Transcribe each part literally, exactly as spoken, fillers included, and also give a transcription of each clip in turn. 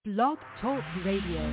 Blog Talk Radio.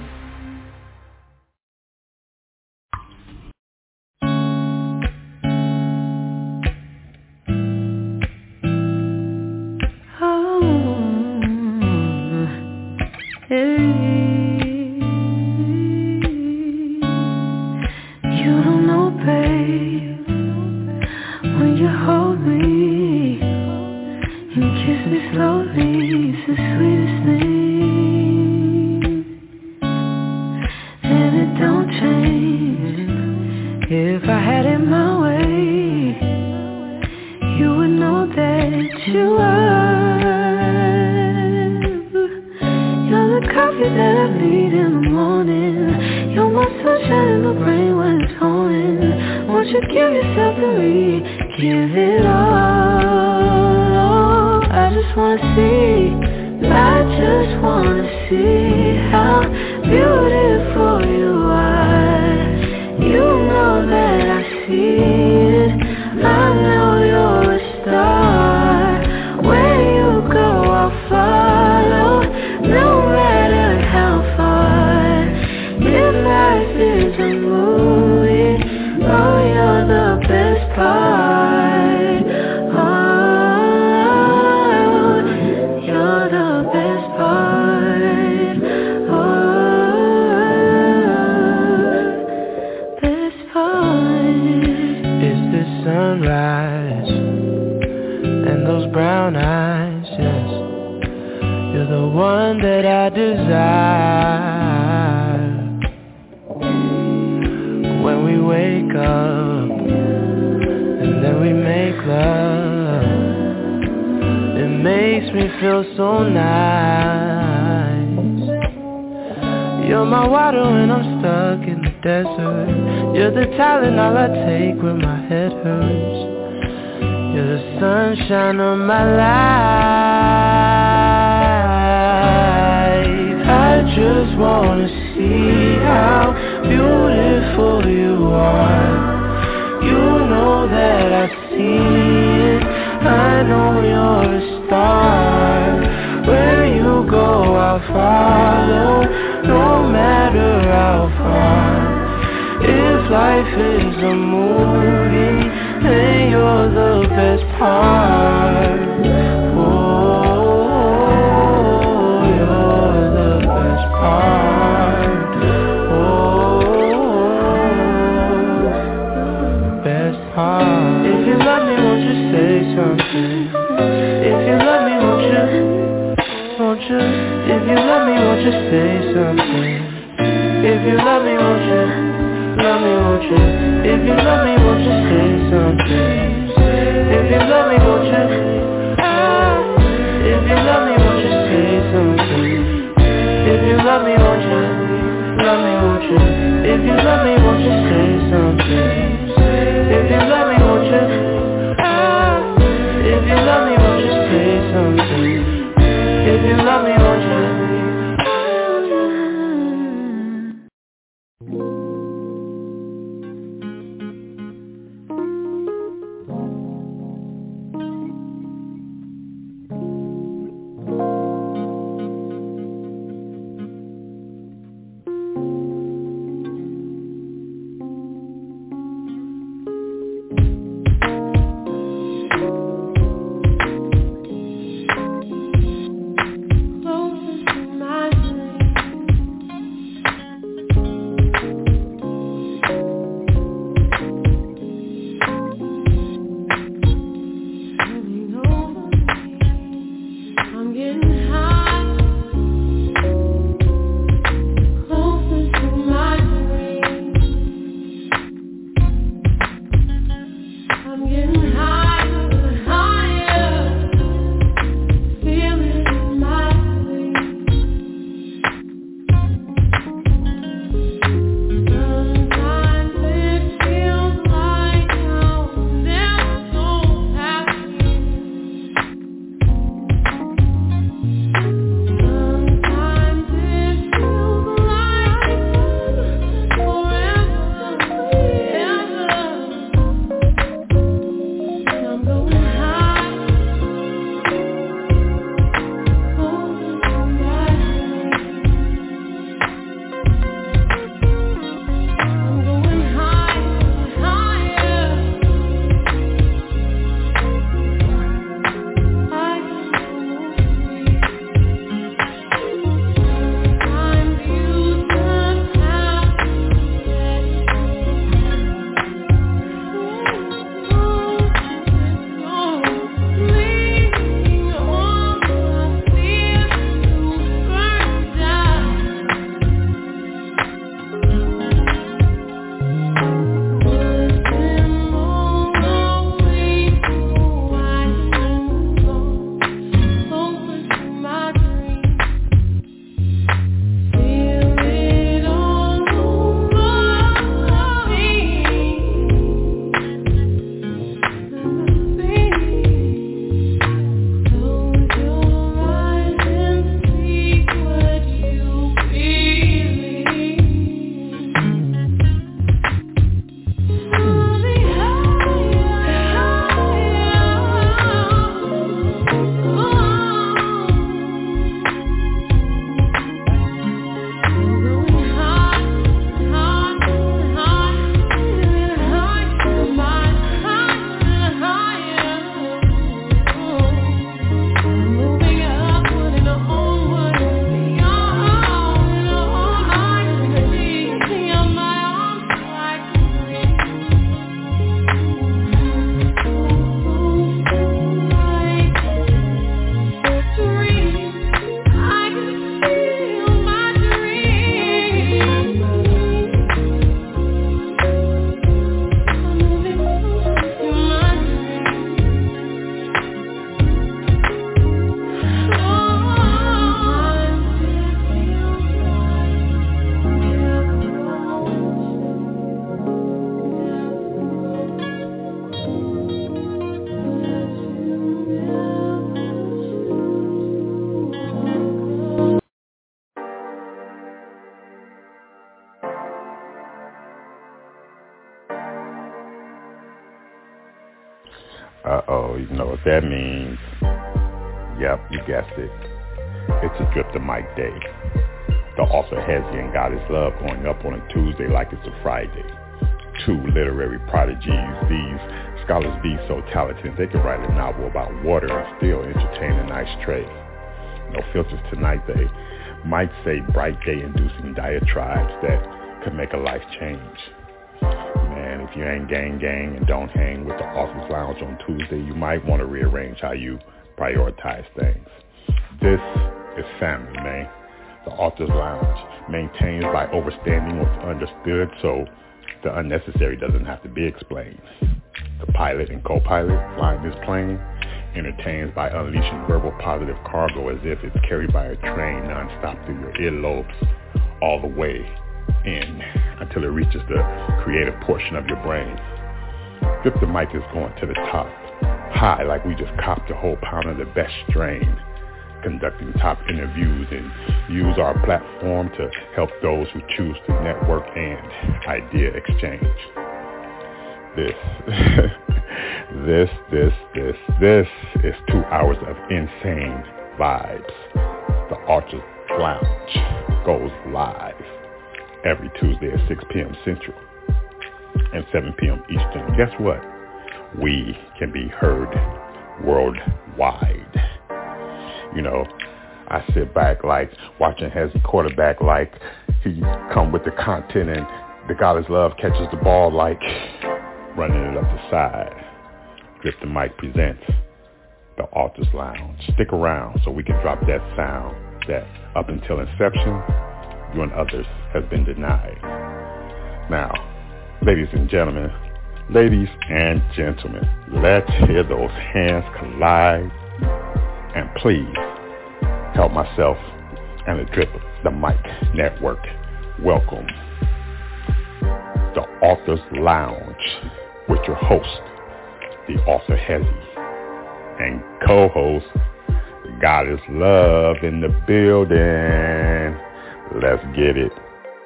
So you know what that means. Yep, you guessed it. It's a Drip the Mic Day. The author Hezi and God is Love going up on a Tuesday like it's a Friday. Two literary prodigies. These scholars be so talented they can write a novel about water and still entertain a nice tray. No filters tonight, they might say bright day-inducing diatribes that could make a life change. Man, if you ain't gang gang and don't hang with the Authors Lounge on Tuesday, you might want to rearrange how you prioritize things. This is family, man. The Authors Lounge, maintained by overstanding what's understood so the unnecessary doesn't have to be explained. The pilot and co-pilot flying this plane, entertains by unleashing verbal positive cargo as if it's carried by a train nonstop through your earlobes all the way in until it reaches the creative portion of your brain. Drip the Mic is going to the top, high like we just copped a whole pound of the best strain, conducting top interviews and use our platform to help those who choose to network and idea exchange. This, this, this, this, this is two hours of insane vibes. The Authors Lounge goes live every Tuesday at six p.m. Central and seven p.m. Eastern. Guess what? We can be heard worldwide. You know, I sit back like watching Hezi quarterback like he come with the content and the God is Love catches the ball like running it up the side. Drip the Mic presents the Authors Lounge. Stick around so we can drop that sound that up until inception, you and others have been denied. Now, ladies and gentlemen, ladies and gentlemen, let's hear those hands collide. And please help myself and the Drip the Mic Network welcome the Authors Lounge with your host, the author Hezi, and co-host God is Love in the building. Let's get it.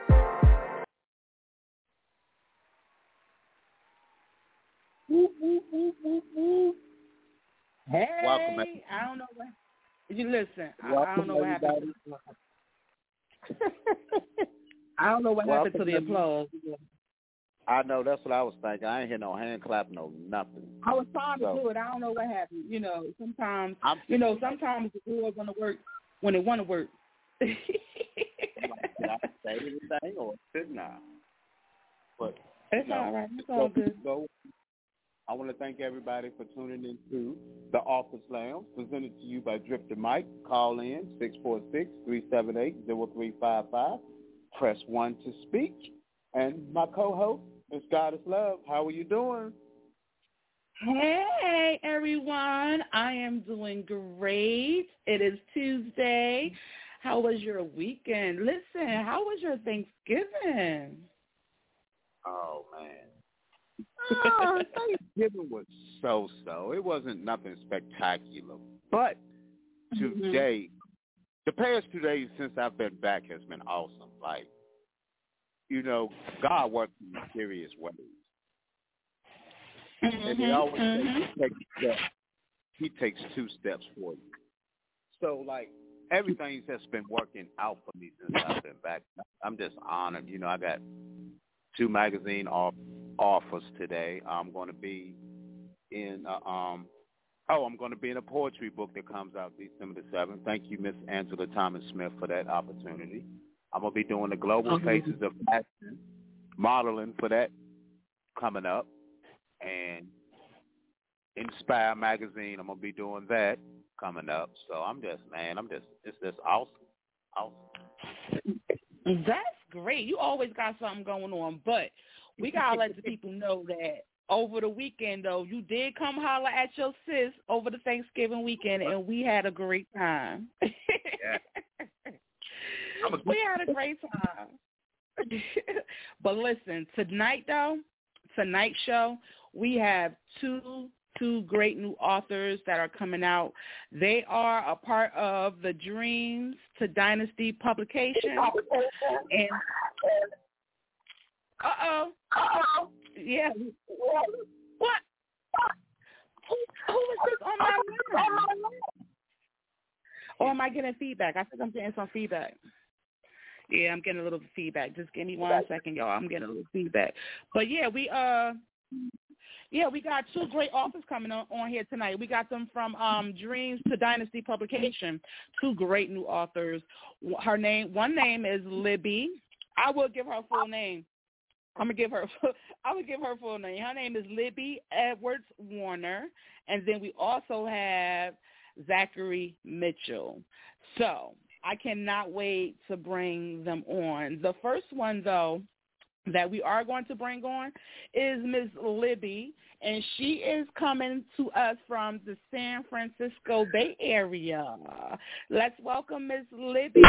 Woo, woo, woo, woo, woo. Hey, Welcome, I don't know what. You listen. I, Welcome, I don't know what happened. I don't know what Welcome, happened to the applause. I know, that's what I was thinking. I ain't hear no hand clap, no nothing. I was trying to so, do it. I don't know what happened. You know, sometimes, I'm, you know, sometimes the doors want to work when they want to work. Did I say anything or didn't I? But it's no, all right. It's all good. So, I want to thank everybody for tuning in to the Authors Lounge, presented to you by Drip the Mic. Call in six four six, three seven eight, zero three five five. Press one to speak. And my co-host is God is Love. How are you doing? Hey, everyone. I am doing great. It is Tuesday. How was your weekend? Listen, how was your Thanksgiving? Oh, man. Oh, Thanksgiving was so-so. It wasn't nothing spectacular. But today, mm-hmm. the past two days since I've been back has been awesome. Like, you know, God works in mysterious ways. Mm-hmm. And he always mm-hmm. takes steps. He takes two steps for you. So, like, everything's just been working out for me since I've been back. I'm just honored. You know, I got two magazine off. offers today. I'm going to be in, uh, um, oh, I'm going to be in a poetry book that comes out December the seventh. Thank you, Miss Angela Thomas Smith, for that opportunity. I'm going to be doing the Global okay. Faces of Fashion, modeling for that coming up. And Inspire Magazine, I'm going to be doing that coming up. So I'm just, man, I'm just, it's just awesome. Awesome. That's great. You always got something going on, but we got to let the people know that over the weekend, though, you did come holler at your sis over the Thanksgiving weekend, and we had a great time. Yeah. We had a great time. But listen, tonight, though, tonight's show, we have two two great new authors that are coming out. They are a part of the Dreams to Dynasty publication. And Uh-oh. Uh-oh. Yeah. What? Who, who is this on my line? Or am I getting feedback? I think I'm getting some feedback. Yeah, I'm getting a little feedback. Just give me one second, y'all. I'm getting a little feedback. But yeah, we uh, yeah, we got two great authors coming on, on here tonight. We got them from um, Dreams to Dynasty Publication. Two great new authors. Her name, one name is Libby. I will give her full name. I'm gonna give her. I'm gonna give her full name. Her name is Libby Edwards Warner, and then we also have Zachary Mitchell. So I cannot wait to bring them on. The first one, though, that we are going to bring on is Miss Libby, and she is coming to us from the San Francisco Bay Area. Let's welcome Miss Libby.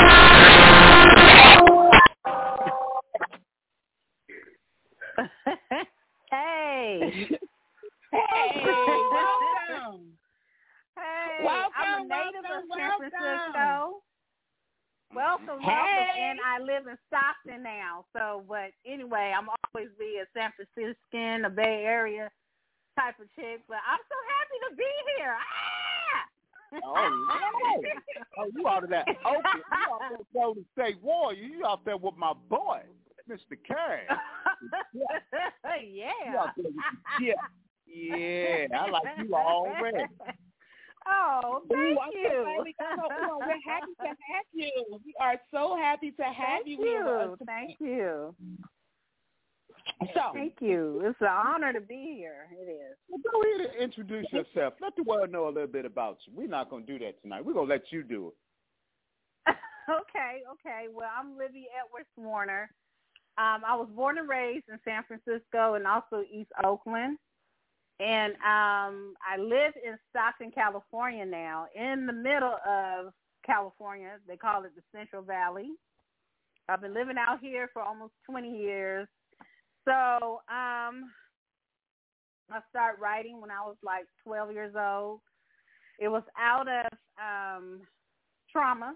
Hey. Hey, welcome. Hey, welcome, I'm a native welcome, of San welcome. Francisco. Welcome, Hey. welcome, and I live in Stockton now. So, but anyway, I'm always be a San Franciscan, a Bay Area type of chick. But I'm so happy to be here. Ah! Oh, no. Oh, you out of that open. You out there Golden State Warrior. You out there with my boy, Mister Kerry. Yeah. You out there with the yeah. Yeah, I like you already. Oh, thank Ooh, I'm you. so glad we got her on. We're happy to have you. We are so happy to have Thank you, you. here with us. Thank you. So, Thank you. It's an honor to be here. It is. Well, go ahead and introduce yourself. Let the world know a little bit about you. We're not going to do that tonight. We're going to let you do it. Okay, okay. Well, I'm Libby Edwards Warner. Um, I was born and raised in San Francisco and also East Oakland. And um, I live in Stockton, California now, in the middle of California. They call it the Central Valley. I've been living out here for almost twenty years. So um, I started writing when I was like twelve years old. It was out of um, trauma.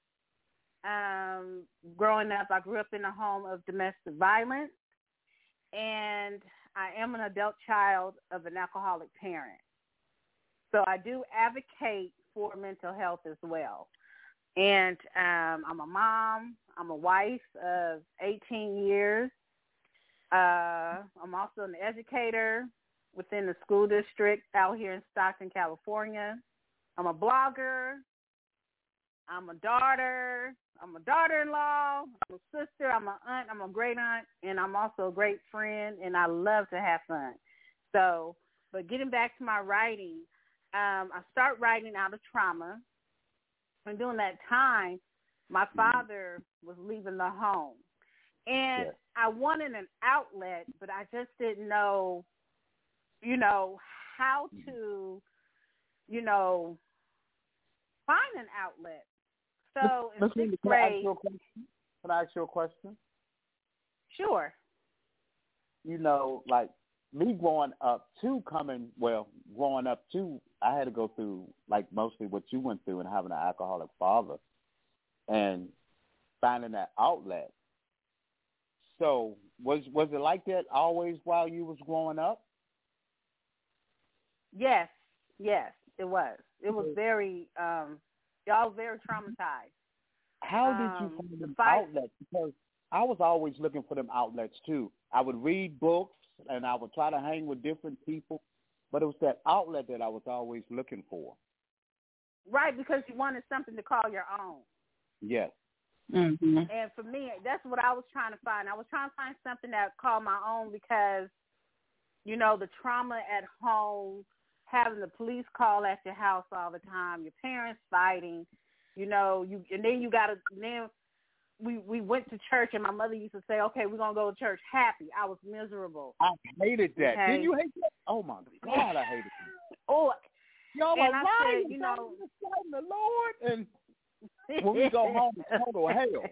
Um, growing up, I grew up in a home of domestic violence, and I am an adult child of an alcoholic parent. So I do advocate for mental health as well. And um, I'm a mom. I'm a wife of eighteen years. Uh, I'm also an educator within the school district out here in Stockton, California. I'm a blogger. I'm a daughter. I'm a daughter-in-law. I'm a sister. I'm an aunt. I'm a great aunt. And I'm also a great friend, and I love to have fun. So, but getting back to my writing, um, I start writing out of trauma. And during that time, my father was leaving the home. And Yes. I wanted an outlet, but I just didn't know, you know, how to, you know, find an outlet. So in Miss sixth Linda, can I ask grade, you a question? Can I ask you a question? sure. You know, like me growing up too, coming, well, growing up too, I had to go through like mostly what you went through and having an alcoholic father and finding that outlet. So was was it like that always while you was growing up? Yes, yes, it was. It was very, um, y'all was very traumatized. How did Um, you find the them fight- outlets? Because I was always looking for them outlets too. I would read books and I would try to hang with different people, but it was that outlet that I was always looking for. Right, because you wanted something to call your own. Yes. mm-hmm. And for me, that's what I was trying to find. I was trying to find something that called my own because, you know, the trauma at home, having the police call at your house all the time, your parents fighting, you know, you and then you got to, then we, we went to church and my mother used to say, okay, we're going to go to church happy. I was miserable. I hated that. Okay. Did you hate that? Oh, my God, I hated that. Oh, Y'all and are I lying. said, you know, the Lord, and when we go home, it's total hell.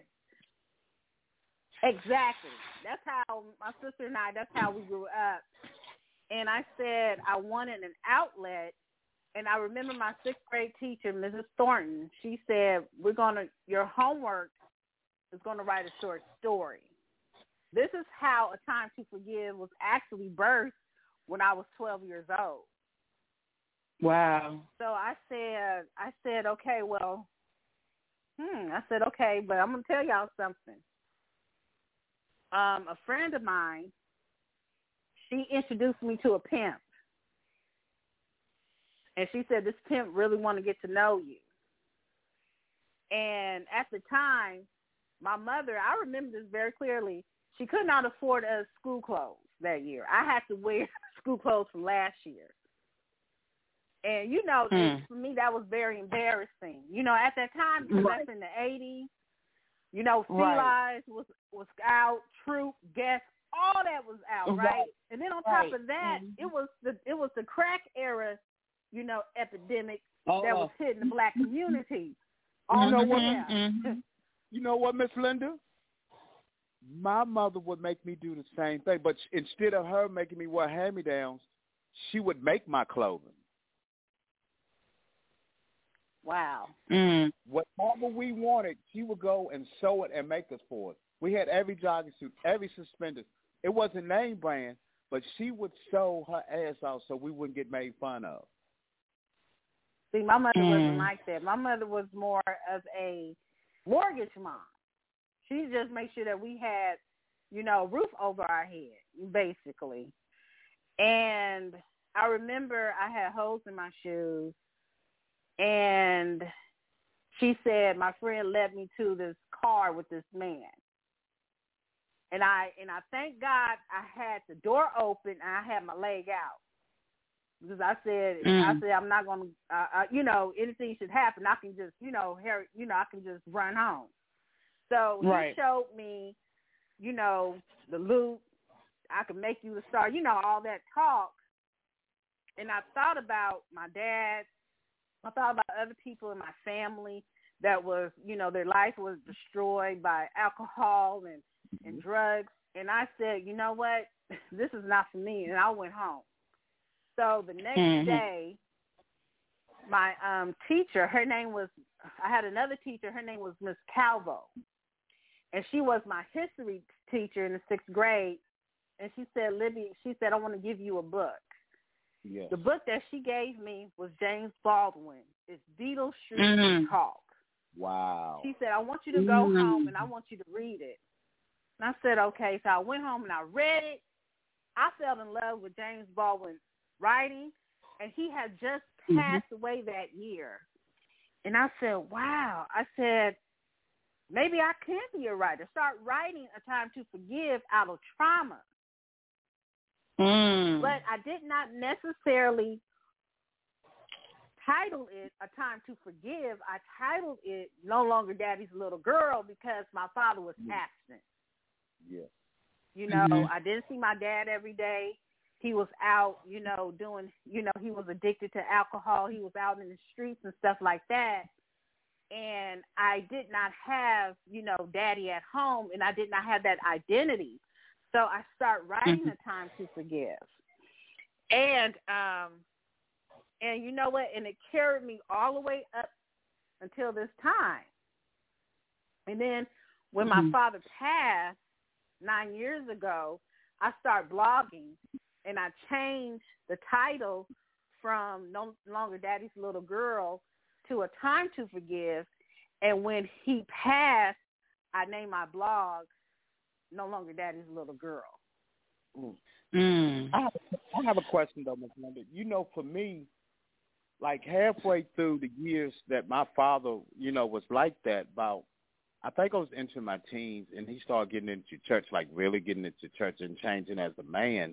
Exactly. That's how my sister and I, that's how we grew up. And I said I wanted an outlet. And I remember my sixth grade teacher, Missus Thornton, she said, we're going to, your homework is going to write a short story. This is how A Time to Forgive was actually birthed when I was twelve years old. Wow. So I said, I said, okay, well, hmm. I said, okay, but I'm gonna tell y'all something. Um, a friend of mine, she introduced me to a pimp, and she said this pimp really want to get to know you. And at the time, my mother, I remember this very clearly. She could not afford us school clothes that year. I had to wear school clothes from last year. And, you know, mm. for me, that was very embarrassing. You know, at that time, because right. that's in the eighties, you know, Sea right. Lies was, was out, Troop, Guess, all that was out, right? right? And then on top right. of that, mm-hmm. it was the it was the crack era, you know, epidemic oh. that was hitting the black community. You know mm-hmm. what? Yeah. Mm-hmm. You know what, Miss Linda? My mother would make me do the same thing, but instead of her making me wear hand-me-downs, she would make my clothing. Wow. Mm. Whatever we wanted, she would go and sew it and make us for us. We had every jogging suit, every suspenders. It wasn't name brand, but she would sew her ass out so we wouldn't get made fun of. See, my mother mm. wasn't like that. My mother was more of a mortgage mom. She just made sure that we had, you know, a roof over our head, basically. And I remember I had holes in my shoes, and she said my friend led me to this car with this man. And I and I thank God I had the door open and I had my leg out. Because I said, mm. I said, I'm not going to, uh, uh, you know, anything should happen, I can just, you know, hurry, you know, I can just run home. So right. he showed me, you know, the loot. I can make you a star, you know, all that talk. And I thought about my dad. I thought about other people in my family that was, you know, their life was destroyed by alcohol and, mm-hmm. and drugs. And I said, you know what, this is not for me. And I went home. So the next mm-hmm. day, my um, teacher, her name was, I had another teacher, her name was Miss Calvo. And she was my history teacher in the sixth grade. And she said, Libby, she said, I want to give you a book. Yes. The book that she gave me was James Baldwin. It's Beetle Street mm-hmm. Talk. Wow. She said, I want you to go mm-hmm. home and I want you to read it. And I said, okay. So I went home and I read it. I fell in love with James Baldwin's writing, and he had just passed mm-hmm. away that year. And I said, wow. I said, maybe I can be a writer. Start writing A Time to Forgive out of trauma. Mm. But I did not necessarily title it A Time to Forgive. I titled it No Longer Daddy's Little Girl because my father was yeah. absent. Yeah. You know, mm-hmm. I didn't see my dad every day. He was out, you know, doing, you know, he was addicted to alcohol. He was out in the streets and stuff like that. And I did not have, you know, daddy at home, and I did not have that identity. So I start writing mm-hmm. A Time to Forgive. And, um, and you know what? And it carried me all the way up until this time. And then when mm-hmm. my father passed nine years ago, I started blogging. And I changed the title from No Longer Daddy's Little Girl to A Time to Forgive. And when he passed, I named my blog No Longer Daddy's Little Girl. Mm. Mm. I, have, I have a question, though, Miz Linda. You know, for me, like halfway through the years that my father, you know, was like that, about, I think I was into my teens, and he started getting into church, like really getting into church and changing as a man.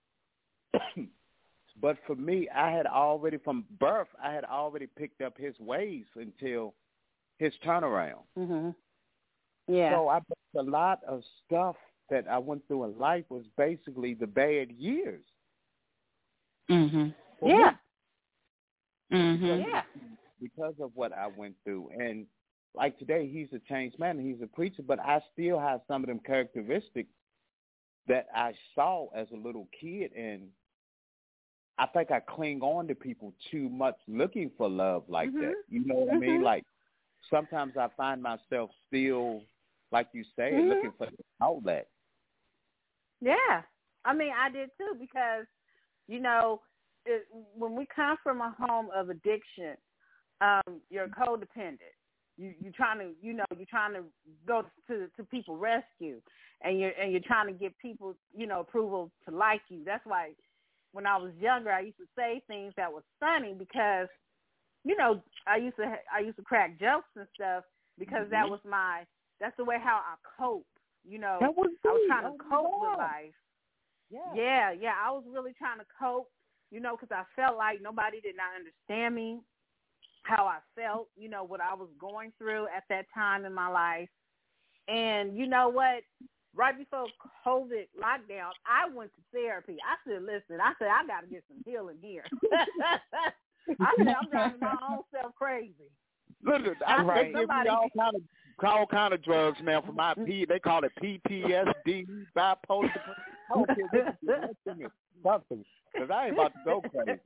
But for me, I had already, from birth, I had already picked up his ways until his turnaround. Mm-hmm. Yeah. So I a lot of stuff that I went through in life was basically the bad years. Mm-hmm. Yeah. Mm-hmm. Because, yeah. Because of what I went through. And like today, he's a changed man, he's a preacher, but I still have some of them characteristics that I saw as a little kid, and I think I cling on to people too much looking for love like mm-hmm. that. You know what mm-hmm. I mean? Like, sometimes I find myself still, like you say, mm-hmm. looking for the outlet. Yeah. I mean, I did too because, you know, it, when we come from a home of addiction, um, you're codependent. You you trying to you know you're trying to go to to people rescue, and you're and you're trying to get people you know approval to like you. That's why when I was younger, I used to say things that was funny because you know I used to I used to crack jokes and stuff because mm-hmm. that was my that's the way how I cope. You know, that was I was trying to that cope was with life. Yeah, yeah, yeah. I was really trying to cope. You know, because I felt like nobody did not understand me. How I felt, you know, what I was going through at that time in my life. And you know what? Right before COVID lockdown, I went to therapy. I said, listen, I said, I got to get some healing here. I said, I'm driving my own self crazy. Listen, I right. They give me all kind of all kind of drugs now for my P. They call it P T S D, bipolar depression. I don't care what something, because I ain't about to go crazy.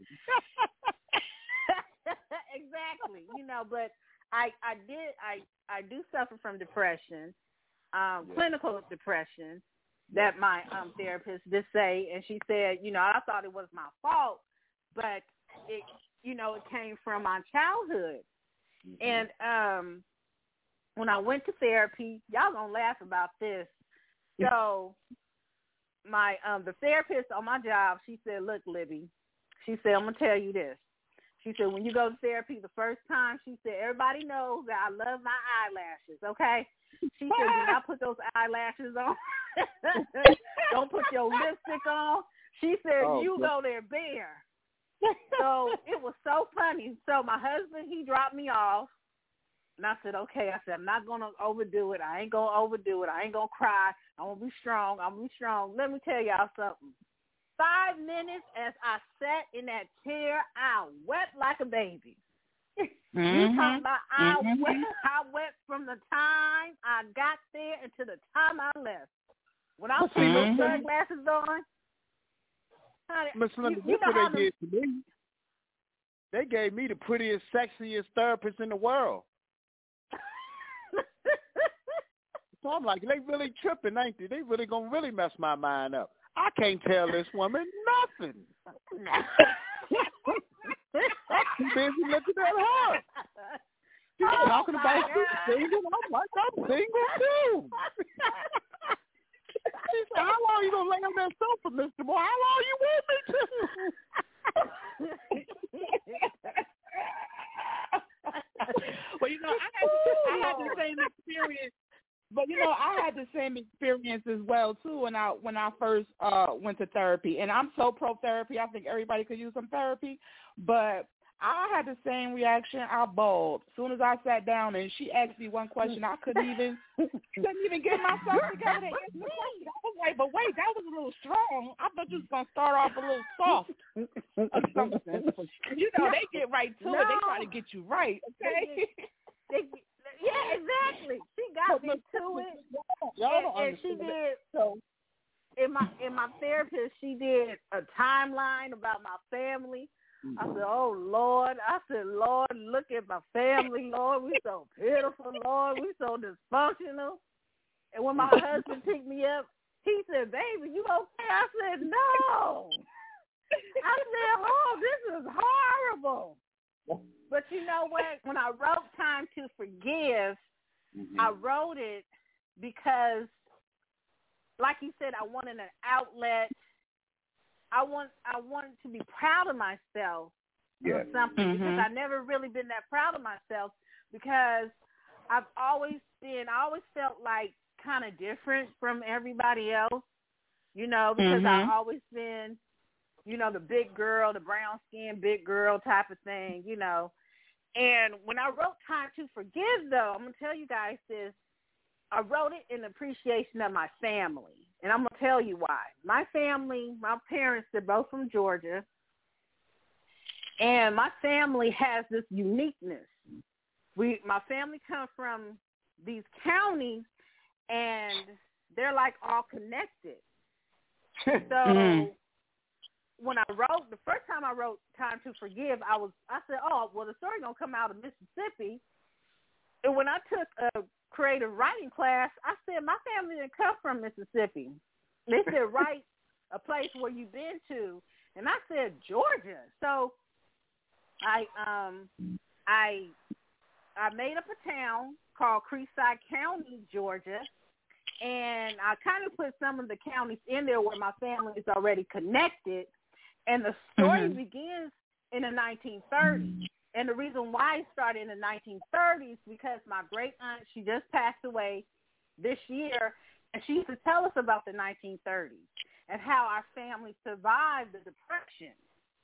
Exactly, you know, but I, I did, I, I do suffer from depression, um, yeah. clinical depression that my um, therapist did say, and she said, you know, I thought it was my fault, but it, you know, it came from my childhood, mm-hmm. and um, when I went to therapy, y'all gonna laugh about this. So, my um, the therapist on my job, she said, look, Libby, she said, I'm gonna tell you this. She said, when you go to therapy the first time, she said, everybody knows that I love my eyelashes, okay? She said, do not put those eyelashes on. Don't put your lipstick on. She said, oh, you go there bare. So it was so funny. So my husband, he dropped me off. And I said, okay. I said, I'm not going to overdo it. I ain't going to overdo it. I ain't going to cry. I'm going to be strong. I'm going to be strong. Let me tell y'all something. Five minutes as I sat in that chair, I wept like a baby. Mm-hmm. You talking about I mm-hmm. wept, I wept from the time I got there until the time I left. When I put mm-hmm. those sunglasses on, honey, Miss Linda, you, you know what they did to me? They gave me the prettiest, sexiest therapist in the world. So I'm like, they really tripping, ain't they? They really gonna really mess my mind up. I can't tell this woman nothing. I'm busy looking at her. She's oh talking about she's single. I'm like, I'm single too. She said, how long you gonna lay on that sofa, Mister Moore? How long you want me to? Well, you know, I had, I had the same experience. But you know, I had the same experience as well too when I when I first uh, went to therapy, and I'm so pro therapy. I think everybody could use some therapy, but I had the same reaction. I bawled as soon as I sat down, and she asked me one question. I couldn't even couldn't even get myself together to answer the question. I was like, but wait, that was a little strong. I thought you was gonna start off a little soft or something. You know, they get right to no. it. They try to get you right. Okay. They, they, Yeah, exactly. She got me to it, and, and she did. So, in my in my therapist, she did a timeline about my family. I said, "Oh Lord," I said, "Lord, look at my family, Lord. We so pitiful, Lord. We so dysfunctional." And when my husband picked me up, he said, "Baby, you okay?" I said, "No." I said, "Oh, this is horrible." But you know what? When I wrote Time to Forgive, mm-hmm. I wrote it because, like you said, I wanted an outlet. I want I wanted to be proud of myself yeah. or something mm-hmm. because I've never really been that proud of myself because I've always been, I always felt like kind of different from everybody else, you know, because mm-hmm. I've always been, you know, the big girl, the brown skin big girl type of thing, you know. And when I wrote Time to Forgive, though, I'm going to tell you guys this. I wrote it in appreciation of my family. And I'm going to tell you why. My family, my parents, they're both from Georgia. And my family has this uniqueness. We, my family comes from these counties, and they're like all connected. So mm-hmm. when I wrote, the first time I wrote Time to Forgive, I was, I said, oh, well, the story going to come out of Mississippi. And when I took a creative writing class, I said, my family didn't come from Mississippi. They said, write a place where you've been to. And I said, Georgia. So I um I I made up a town called Creekside County, Georgia, and I kind of put some of the counties in there where my family is already connected. And the story mm-hmm. begins in the nineteen thirties. And the reason why it started in the nineteen thirties because my great aunt, she just passed away this year, and she used to tell us about the nineteen thirties and how our family survived the Depression.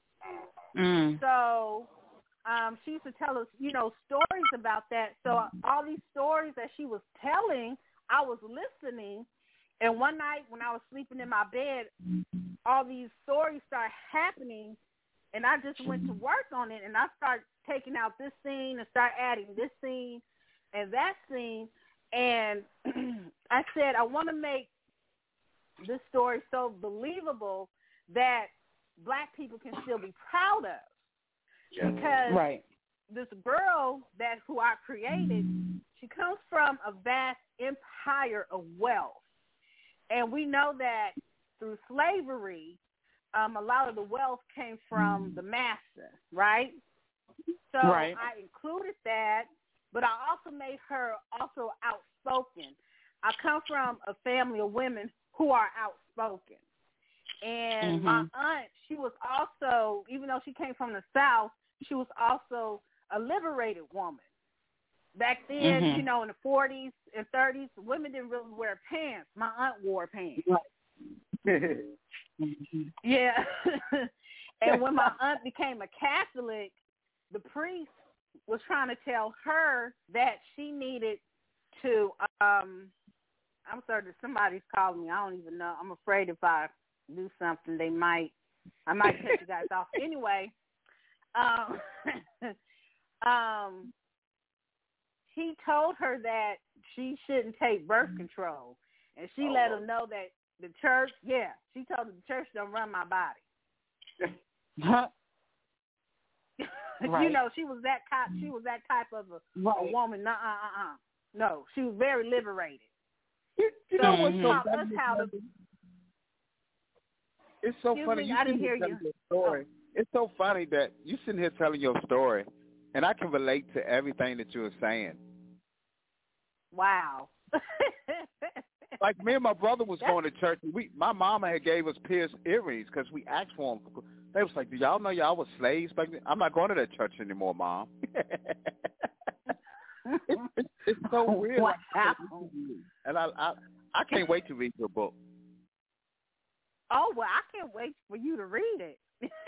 Mm. So um, she used to tell us, you know, stories about that. So all these stories that she was telling, I was listening. And one night when I was sleeping in my bed, all these stories started happening, and I just went to work on it, and I started taking out this scene and start adding this scene and that scene. And I said, I want to make this story so believable that black people can still be proud of. Yeah. Because right. this girl that who I created, she comes from a vast empire of wealth. And we know that through slavery, um, a lot of the wealth came from the master, right? So right. I included that, but I also made her also outspoken. I come from a family of women who are outspoken. And mm-hmm. my aunt, she was also, even though she came from the South, she was also a liberated woman. Back then, mm-hmm. you know, in the forties and thirties, women didn't really wear pants. My aunt wore pants. Right. Yeah. And when my aunt became a Catholic, the priest was trying to tell her that she needed to, um, I'm sorry, somebody's calling me. I don't even know. I'm afraid if I do something, they might, I might cut you guys off. Anyway, um, um, he told her that she shouldn't take birth control. And she oh. let him know that the church, yeah, she told him the church don't run my body. Right. You know, she was that type, she was that type of a, right. a woman. Uh, uh, uh, uh. No, she was very liberated. You, you know mm-hmm. what's so funny? How to, it's so Excuse funny. Me, you I didn't hear you. Your story. Oh. It's so funny that you sitting here telling your story, and I can relate to everything that you were saying. Wow. Like me and my brother was That's... going to church. And we, my mama had gave us pierced earrings because we asked for them. They was like, "Do y'all know y'all was slaves back then?" I'm not going to that church anymore, Mom. it's, it's, it's so weird. Wow. And I, I, I can't wait to read your book. Oh well, I can't wait for you to read it.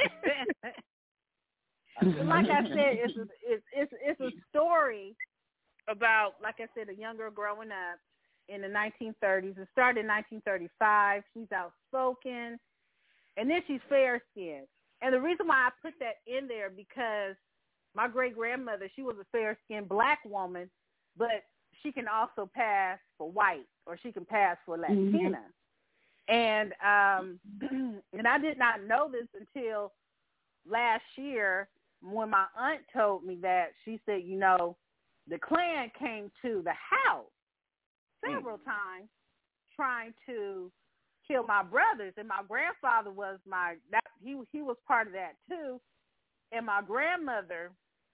Like I said, it's a, it's it's it's a story about, like I said, a young girl growing up in the nineteen thirties. It started in nineteen thirty-five. She's outspoken, and then she's fair-skinned. And the reason why I put that in there because my great-grandmother, she was a fair-skinned black woman, but she can also pass for white or she can pass for Latina. Mm-hmm. And um, and I did not know this until last year when my aunt told me that. She said, you know, the Klan came to the house several mm. times trying to kill my brothers, and my grandfather was my that he he was part of that too. And my grandmother,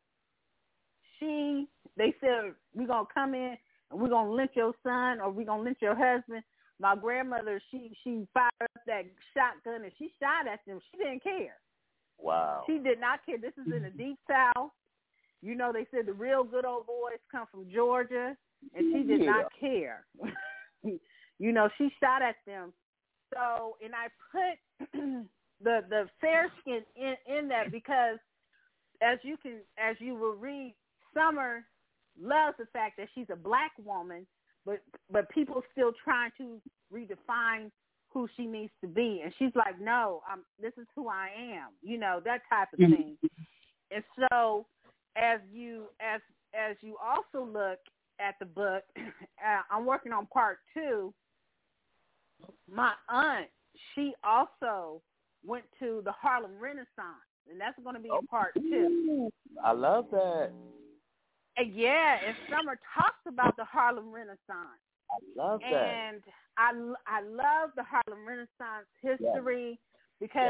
she they said, we're gonna come in and we're gonna lynch your son or we're gonna lynch your husband. My grandmother, she she fired up that shotgun and she shot at them. She didn't care. Wow. She did not care. This is in the deep South. You know, they said the real good old boys come from Georgia, and she did yeah. not care. You know, she shot at them. So, and I put the the fair skin in, in that because, as you can, as you will read, Summer loves the fact that she's a black woman, but but people still trying to redefine who she needs to be, and she's like, no, I'm, this is who I am. You know, that type of thing. And so, as you as as you also look at the book, uh, I'm working on part two. My aunt, she also went to the Harlem Renaissance, and that's going to be in part two. I love that. And yeah, and Summer talks about the Harlem Renaissance. I love that. And I, I love the Harlem Renaissance history yes. because yes.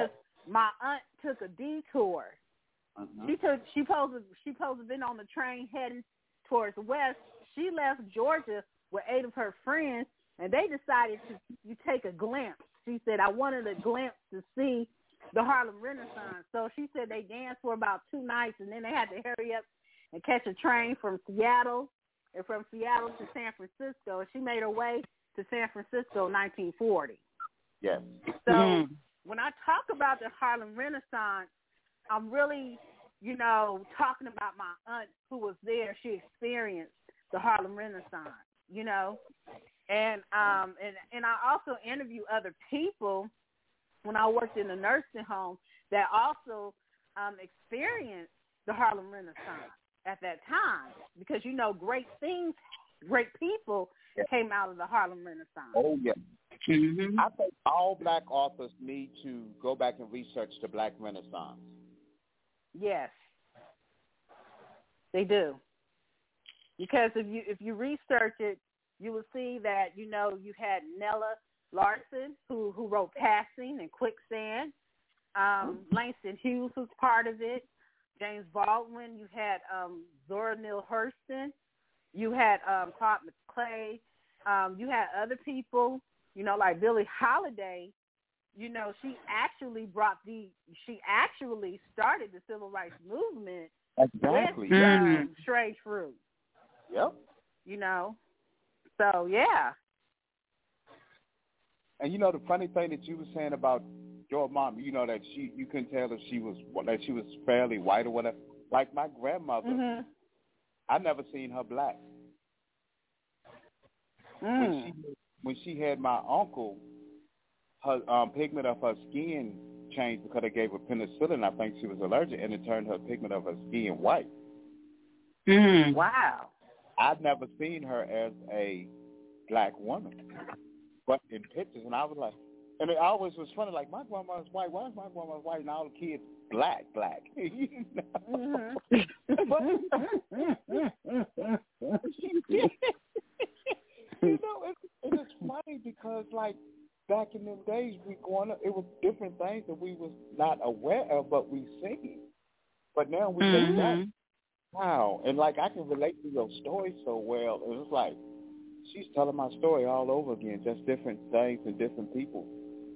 my aunt took a detour. Uh-huh. She took she supposed to, she supposed to have been on the train heading towards the west. She left Georgia with eight of her friends, and they decided to you take a glimpse. She said, I wanted a glimpse to see the Harlem Renaissance. So she said they danced for about two nights, and then they had to hurry up and catch a train from Seattle, and from Seattle to San Francisco. And she made her way to San Francisco in nineteen forty. Yes. So Mm. when I talk about the Harlem Renaissance, I'm really, you know, talking about my aunt who was there. She experienced the Harlem Renaissance, you know. And um and, and I also interview other people when I worked in a nursing home that also um, experienced the Harlem Renaissance at that time, because, you know, great things, great people yeah. came out of the Harlem Renaissance. Oh, yeah. Mm-hmm. I think all black authors need to go back and research the Black Renaissance. Yes, they do. Because if you if you research it, you will see that, you know, you had Nella Larson, who, who wrote Passing and Quicksand. Um, Langston Hughes was part of it. James Baldwin. You had um, Zora Neale Hurston. You had um, Claude McClay. Um, you had other people, you know, like Billie Holiday. You know, she actually brought the, she actually started the civil rights movement Exactly. with Mm-hmm. um, Strange Fruit. Yep. You know, so yeah. And you know the funny thing that you were saying about your mom, you know that she, you couldn't tell if she was that she was fairly white or whatever. Like my grandmother, Mm-hmm. I never seen her black. Mm. When she when she had my uncle, her um, pigment of her skin changed because they gave her penicillin. I think she was allergic, and it turned her pigment of her skin white. Mm. Wow. I'd never seen her as a black woman, but in pictures, and I was like, and it always was funny. Like my grandma's white. Why is my grandma white and all the kids black, black? You know? You know, it, it is funny because, like, back in them days, we growing up, it was different things that we was not aware of, but we seen. But now we Mm-hmm. look back, wow, and like I can relate to your story so well. It was like she's telling my story all over again, just different things and different people.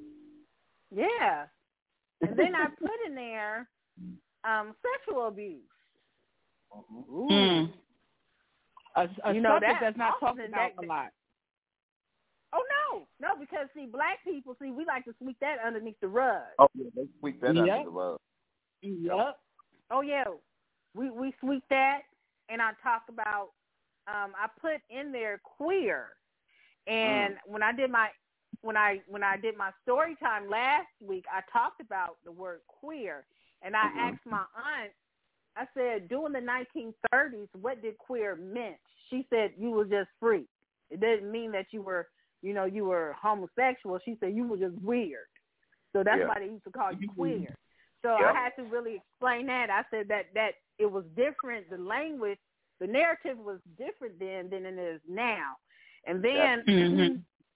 Yeah. And then I put in there um, sexual abuse. Ooh. Mm. A, a You know, subject that that's not often talked about that- a lot. Oh, no. No, because, see, black people, see, we like to sweep that underneath the rug. Oh yeah, they sweep that Yep. under the rug. Yep. Oh, yeah. We we sweep that, and I talk about, um, I put in there queer. And mm. when I did my when I when I did my story time last week, I talked about the word queer. And I mm-hmm. asked my aunt, I said, during the nineteen thirties, what did queer mean? She said, you were just free. It didn't mean that you were, you know, you were homosexual. She said you were just weird. So that's yeah. why they used to call you queer. So yep. I had to really explain that. I said that, that it was different. The language, the narrative was different then than it is now. And then mm-hmm.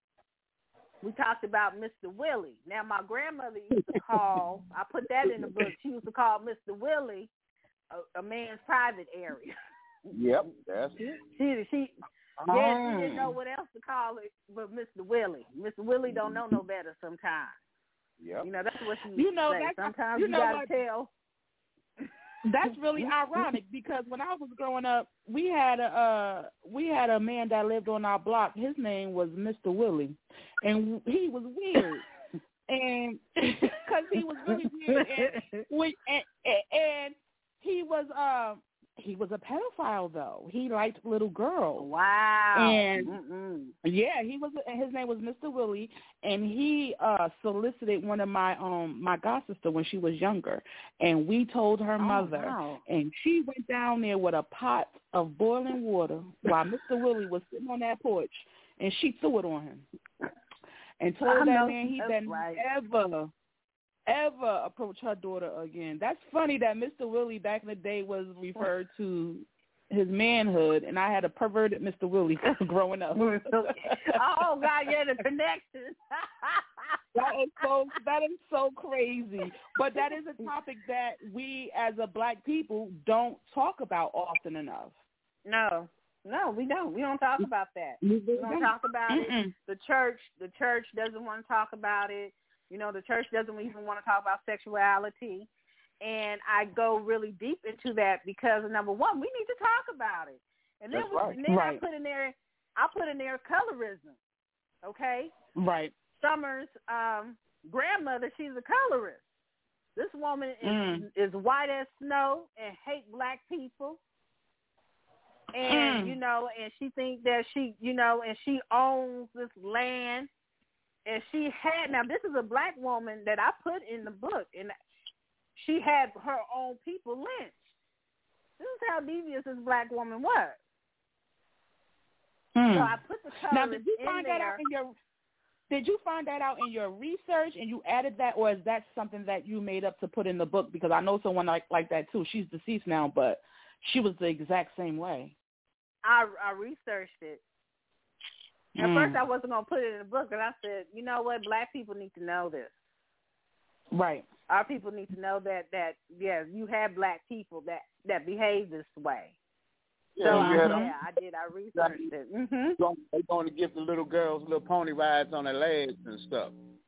we talked about Mister Willie. Now, my grandmother used to call, I put that in the book, she used to call Mister Willie a, a man's private area. Yep, that's it. She, she, yeah, she didn't know what else to call it but Mister Willie. Mister Willie don't know no better sometimes. Yep. You know, that's what she used You know, to say. that's, Sometimes you, you, know got what? to tell. That's really ironic because when I was growing up, we had a uh, we had a man that lived on our block. His name was Mister Willie, and he was weird, and because he was really weird, and, we, and, and he was um he was a pedophile though. He liked little girls. Wow. And Mm-mm. yeah, he was. His name was Mister Willie, and he uh, solicited one of my um my god sister when she was younger, and we told her mother, oh, wow. and she went down there with a pot of boiling water while Mister Willie was sitting on that porch, and she threw it on him, and told I that know, man he that's didn't right. ever. ever approach her daughter again. That's funny that Mister Willie back in the day was referred to his manhood, and I had a perverted Mister Willie growing up. Oh, God, yeah, the connection. That is so so that is so crazy. But that is a topic that we as a black people don't talk about often enough. No, no, we don't. We don't talk about that. We don't talk about Mm-mm. it. The church, the church doesn't want to talk about it. You know, the church doesn't even want to talk about sexuality. And I go really deep into that because, number one, we need to talk about it. And then, we, right. and then right. I put in there, I put in there colorism. Okay. Right. Summer's um, grandmother, she's a colorist. This woman is mm. is white as snow and hate black people. And, mm. you know, and she thinks that she, you know, and she owns this land. And she had, now this is a black woman that I put in the book. And she had her own people lynched. This is how devious this black woman was. Mm. So I put the colorist now, did you in find there. that out in your Did you find that out in your research and you added that, or is that something that you made up to put in the book? Because I know someone like, like that too. She's deceased now, but she was the exact same way. I, I researched it. At mm. first I wasn't going to put it in the book, and I said, you know what, black people need to know this. Right. Our people need to know that, that yeah, you have black people that, that behave this way. Yeah, so you I, had yeah, I did. I researched it. Mm-hmm. They're going to give the little girls little pony rides on their legs and stuff.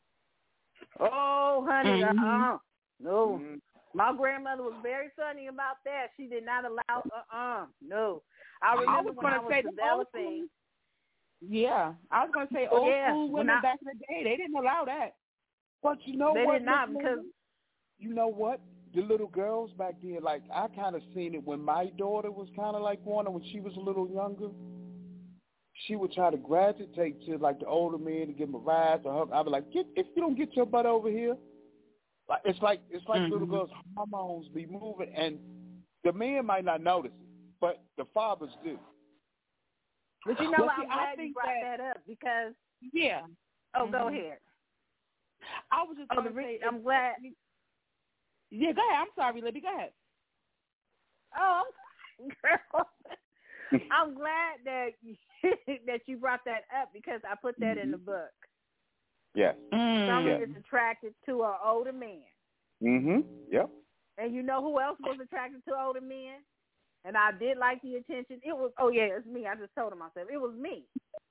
Oh, honey, mm-hmm. uh-uh. No. Mm-hmm. My grandmother was very funny about that. She did not allow, uh-uh, no. I remember I was when I was say developing. Yeah, I was going to say old yeah, school women I, back in the day, they didn't allow that. But you know they what? did not Miss because. Linda? You know what? The little girls back then, like, I kind of seen it when my daughter was kind of like one, when she was a little younger. She would try to gravitate to, like, the older men to give them a ride or hug. I'd be like, get, if you don't get your butt over here. Like, it's like it's like mm-hmm. little girls' hormones be moving, and the men might not notice it, but the fathers do. But you know, well, I'm see, glad you brought that, that up because. Yeah. Oh, mm-hmm. go ahead. I was just oh, going to say. I'm glad. Yeah, go ahead. I'm sorry, Libby. Go ahead. Oh, girl. I'm glad that that you brought that up because I put that mm-hmm. in the book. Yes. Mm. Someone yes. is attracted to an older man. Mm-hmm. Yep. And you know who else was attracted to older men? And I did like the attention. It was, oh, yeah, it's me. I just told him myself. It was me.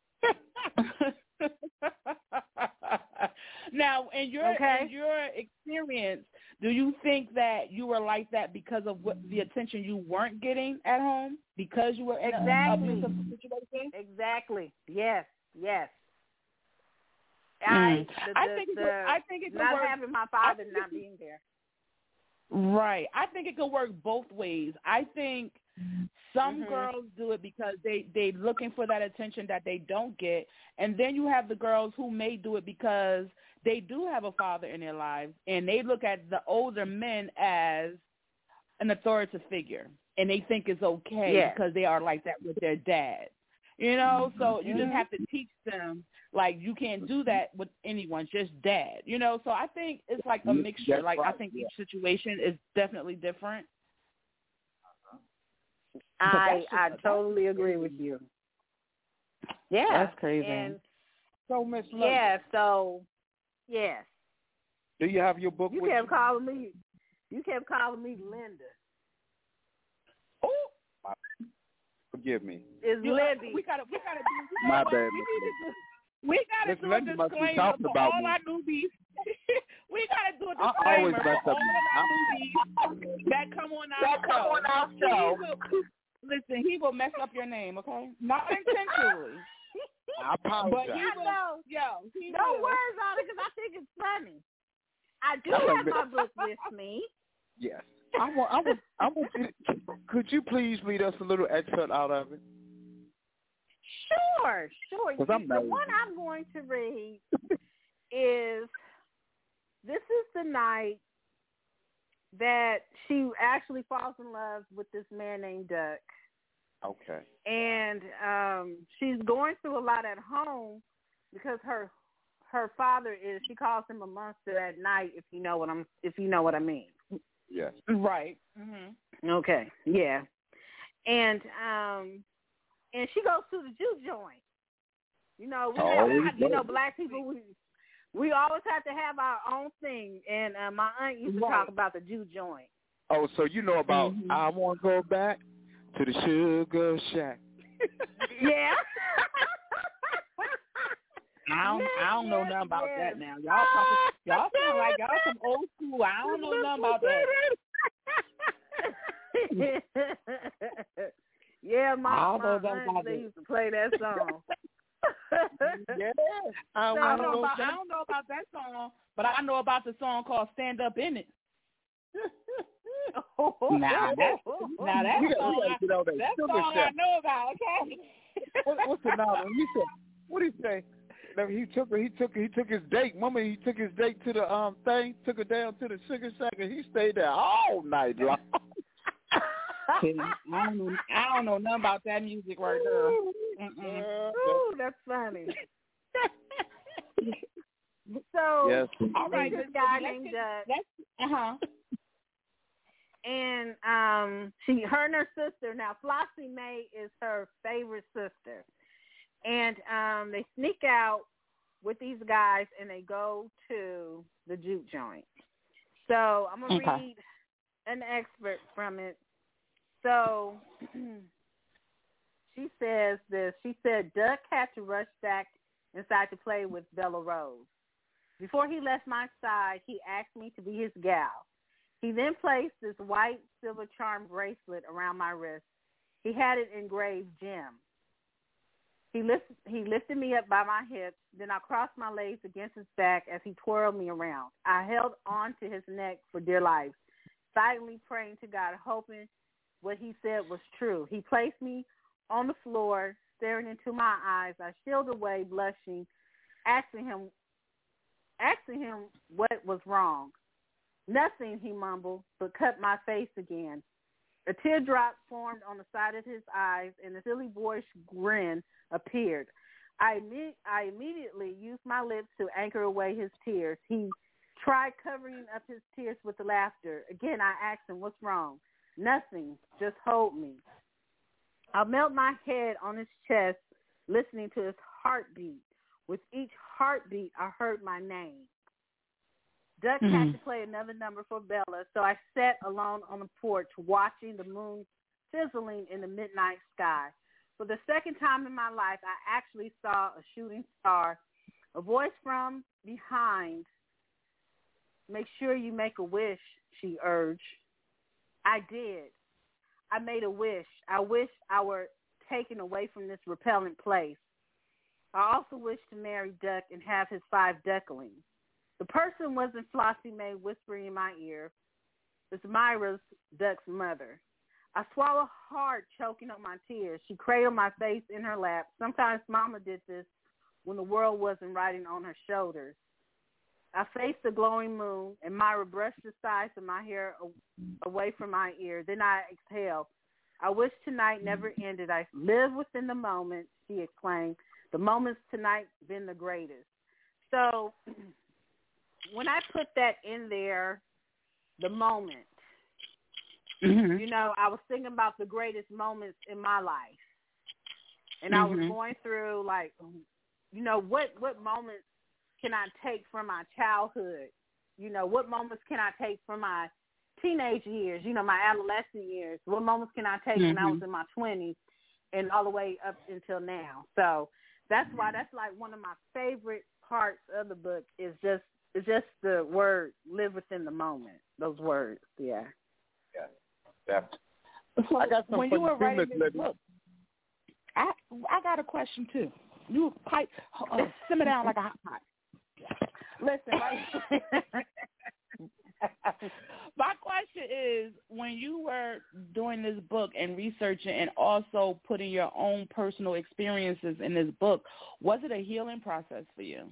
Now, in your okay. in your experience, do you think that you were like that because of what the attention you weren't getting at home because you were in exactly. an abusive situation? Exactly. Yes. Yes. Mm. I the, I the, think it the, could, I think it could not work. having my father not being there. Right. I think it could work both ways. I think some mm-hmm. girls do it because they they looking for that attention that they don't get, and then you have the girls who may do it because they do have a father in their lives, and they look at the older men as an authoritative figure, and they think it's okay yeah. because they are like that with their dad. You know, mm-hmm. so you just have to teach them, like, you can't do that with anyone, just dad. You know, so I think it's like a mixture. That's like, right. I think each situation is definitely different. I I totally agree with you. Yeah. That's crazy. And so, Miss Linda. Yeah, so, yes. Do you have your book you with kept you? calling me, you kept calling me Linda. Oh. Forgive me. It's you, Libby. We gotta, we gotta do. You know My what? bad. We need to do. We gotta Miss do Linda a must be disclaimer talking for about all me. our newbies. We gotta do a I always disclaimer mess for up. all our newbies that come on our that show. come on our show. He will, listen, he will mess up your name, okay? Not intentionally. I apologize. But he I will, know. yo, he no will. words on it because I think it's funny. I do I have my book with me. Yes. I want. I want. I want you to, could you please read us a little excerpt out of it? Sure, sure. I'm the nosy. one I'm going to read is, this is the night that she actually falls in love with this man named Duck. Okay. And um, she's going through a lot at home because her her father is, she calls him a monster at night, if you know what I'm if you know what I mean. Yes. Right. Mm-hmm. Okay. Yeah. And um and she goes to the juke joint. You know, we Oh, have, you know, black people we We always have to have our own thing, and uh, my aunt used to Right. talk about the Jew joint. Oh, so you know about Mhm. I want to go back to the Sugar Shack. Yeah. I don't, I don't know Yes, nothing about yes. that now. Y'all talking, y'all sound like y'all some old school. I don't know nothing about that. Yeah, my, I don't my know nothing aunt, about they that. used to play that song. Yeah. I I want don't, to know go about, I back. don't know about that song, but I know about the song called "Stand Up in It." Now that's now that's We the gotta- song, we gotta get on that I, that Sugar song I Shack. know about. Okay. What, what's the novel? He said, what did he say? No, he took her. He took. He took his date. Mama, he took his date to the um thing. Took her down to the Sugar Shack, and he stayed there all night long. I don't know. I don't know nothing about that music right there. Mm-mm. Ooh, that's funny. So, Yes. All right, this let's- guy let's named get- Doug, let's- uh-huh. and um, she, her and her sister. Now, Flossie Mae is her favorite sister, and um, they sneak out with these guys, and they go to the juke joint. So I'm gonna Okay. read an excerpt from it. So she says this. She said, Duck had to rush back inside to play with Bella Rose. Before he left my side, he asked me to be his gal. He then placed this white silver charm bracelet around my wrist. He had it engraved Jim. He, lift, he lifted me up by my hips. Then I crossed my legs against his back as he twirled me around. I held on to his neck for dear life, silently praying to God, hoping what he said was true. He placed me on the floor, staring into my eyes. I shielded away, blushing, asking him, asking him what was wrong. Nothing, he mumbled, but cut my face again. A teardrop formed on the side of his eyes, and a silly boyish grin appeared. I, imme- I immediately used my lips to anchor away his tears. He tried covering up his tears with the laughter. Again, I asked him, what's wrong? Nothing. Just hold me. I melt my head on his chest, listening to his heartbeat. With each heartbeat, I heard my name. Duck mm-hmm. had to play another number for Bella, so I sat alone on the porch watching the moon sizzling in the midnight sky. For the second time in my life, I actually saw a shooting star. A voice from behind, make sure you make a wish, she urged. I did. I made a wish. I wished I were taken away from this repellent place. I also wished to marry Duck and have his five ducklings. The person wasn't Flossie Mae whispering in my ear. It's Myra's, Duck's mother. I swallowed hard, choking on my tears. She cradled my face in her lap. Sometimes Mama did this when the world wasn't riding on her shoulders. I faced the glowing moon, and Myra brushed the sides of my hair away from my ear. Then I exhaled. I wish tonight never ended. I live within the moment, she exclaimed. The moments tonight been the greatest. So when I put that in there, the moment, mm-hmm. you know, I was thinking about the greatest moments in my life. And mm-hmm. I was going through, like, you know, what, what moments can I take from my childhood? You know, what moments can I take from my teenage years, you know, my adolescent years? What moments can I take mm-hmm. when I was in my twenties and all the way up until now? So that's why that's like one of my favorite parts of the book is just it's just the word live within the moment. Those words, yeah. Yeah, yeah. So I got some when you were writing this lady. book, I I got a question too. You pipe uh, simmer down like a hot pot. Listen, my, my question is, when you were doing this book and researching and also putting your own personal experiences in this book, was it a healing process for you?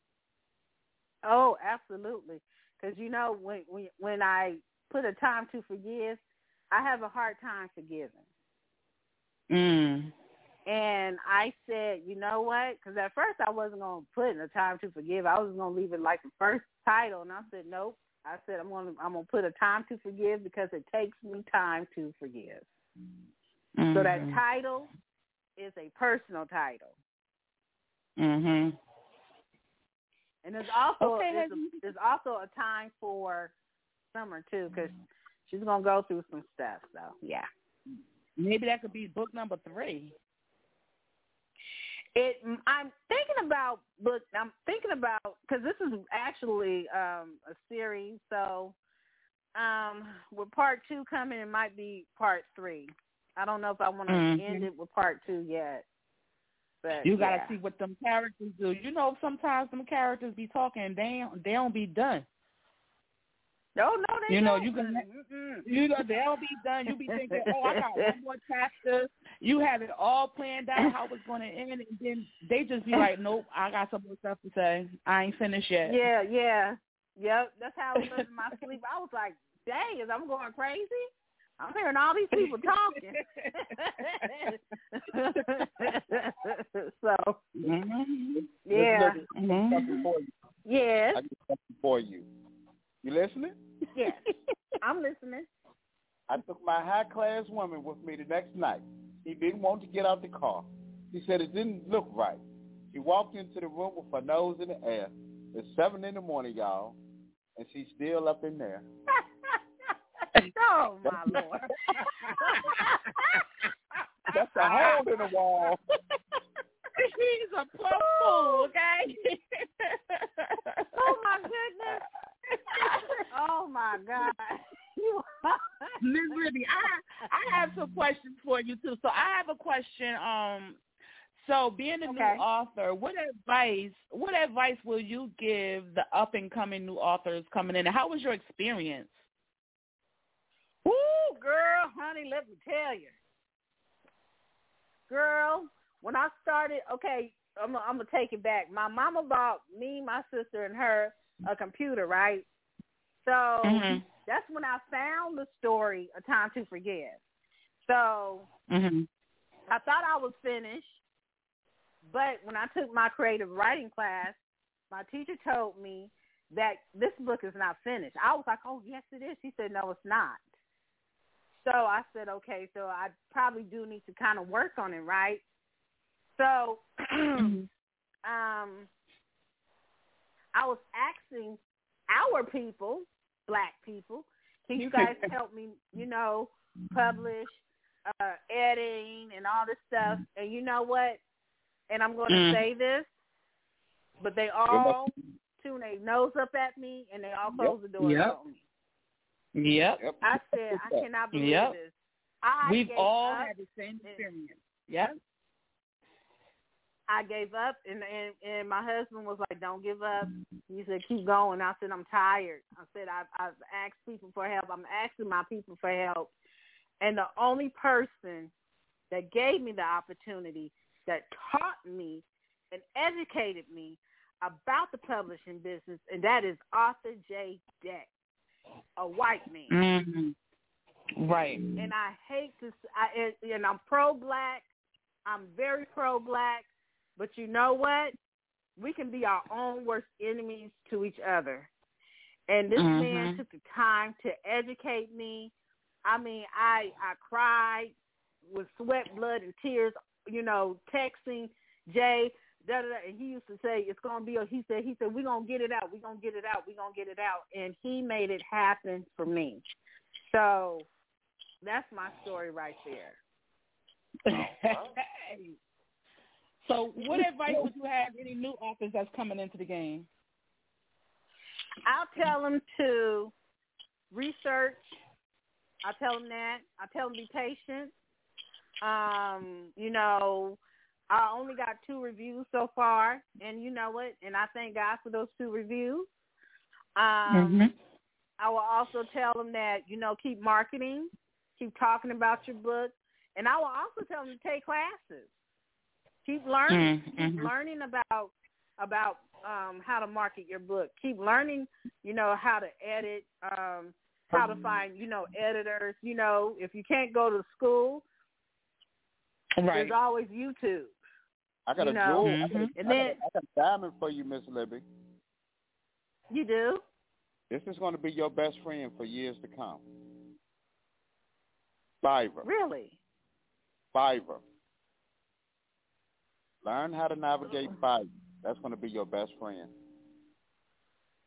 Oh, absolutely. Because, you know, when, when when I put a time to forgive, I have a hard time forgiving. Mm. And I said, you know what? Because at first I wasn't going to put in a time to forgive. I was going to leave it like the first title. And I said, nope. I said, I'm going to I'm going to put a time to forgive because it takes me time to forgive. Mm-hmm. So that title is a personal title. Mhm. And there's also Okay, there's, a, there's also a time for Summer too, because she's gonna go through some stuff. So yeah, maybe that could be book number three. It. I'm thinking about book. I'm thinking about because this is actually um, a series. So um, with part two coming, it might be part three. I don't know if I want to mm-hmm. end it with part two yet. But you gotta yeah. see what them characters do. You know, sometimes them characters be talking and they don't, they don't be done. No, no, they you know, don't. you can, Mm-mm. you know, they'll be done. You be thinking, oh, I got one more chapter. You have it all planned out how it's going to end, and then they just be like, nope, I got some more stuff to say. I ain't finished yet. Yeah, yeah, yep. That's how I was in my sleep. I was like, dang, is I'm going crazy? I'm hearing all these people talking. so, mm-hmm. yeah. Mm-hmm. Yes. I got something for you. You listening? Yes. I'm listening. I took my high-class woman with me the next night. She didn't want to get out the car. She said it didn't look right. She walked into the room with her nose in the air. It's seven in the morning, y'all, and she's still up in there. Oh, my Lord. That's a hole in the wall. He's a pro fool, okay? Oh, my goodness. Oh, my God. Miz Libby, I I have some questions for you, too. So I have a question. Um, So being a okay. new author, what advice what advice will you give the up-and-coming new authors coming in? And how was your experience? Ooh, girl, honey, let me tell you. Girl, when I started, okay, I'm, I'm going to take it back. My mama bought me, my sister, and her a computer, right? So mm-hmm. that's when I found the story, A Time to Forgive. So mm-hmm. I thought I was finished, but when I took my creative writing class, my teacher told me that this book is not finished. I was like, oh, yes, it is. She said, no, it's not. So I said, okay, so I probably do need to kind of work on it, right? So um, I was asking our people, black people, can you guys help me, you know, publish, uh, editing, and all this stuff? And you know what? And I'm going to mm. say this, but they all tune their nose up at me, and they all close yep. the door yep. on me. Yep. I said, I cannot believe yep. this. I We've all up, had the same experience. Yep. I gave up, and, and and my husband was like, don't give up. He said, keep going. I said, I'm tired. I said, I've, I've asked people for help. I'm asking my people for help. And the only person that gave me the opportunity, that taught me and educated me about the publishing business, and that is Arthur J. Deck, a white man. Mm-hmm. Right. And I hate to, I, and I'm pro-black. I'm very pro-black. But you know what? We can be our own worst enemies to each other. And this mm-hmm. man took the time to educate me. I mean, I I cried with sweat, blood, and tears, you know, texting Jay, da, da, da, and he used to say, it's going to be, a, he said, he said, we're going to get it out, we're going to get it out, we're going to get it out. And he made it happen for me. So that's my story right there. So what advice would you have any new authors that's coming into the game? I'll tell them to research. I'll tell them that. I'll tell them to be patient. Um, you know, I only got two reviews so far, and you know what? And I thank God for those two reviews. Um, mm-hmm. I will also tell them that, you know, keep marketing, keep talking about your book, and I will also tell them to take classes. Keep learning. Mm-hmm. Keep learning about about um, how to market your book. Keep learning, you know, how to edit, um, how to find, you know, editors. You know, if you can't go to school, right. there's always YouTube. I got you a know? jewel. Mm-hmm. I, got a, and I, then, got, I got a diamond for you, Miss Libby. You do? This is going to be your best friend for years to come. Fiverr. Really? Fiverr. Learn how to navigate Fiverr. That's going to be your best friend.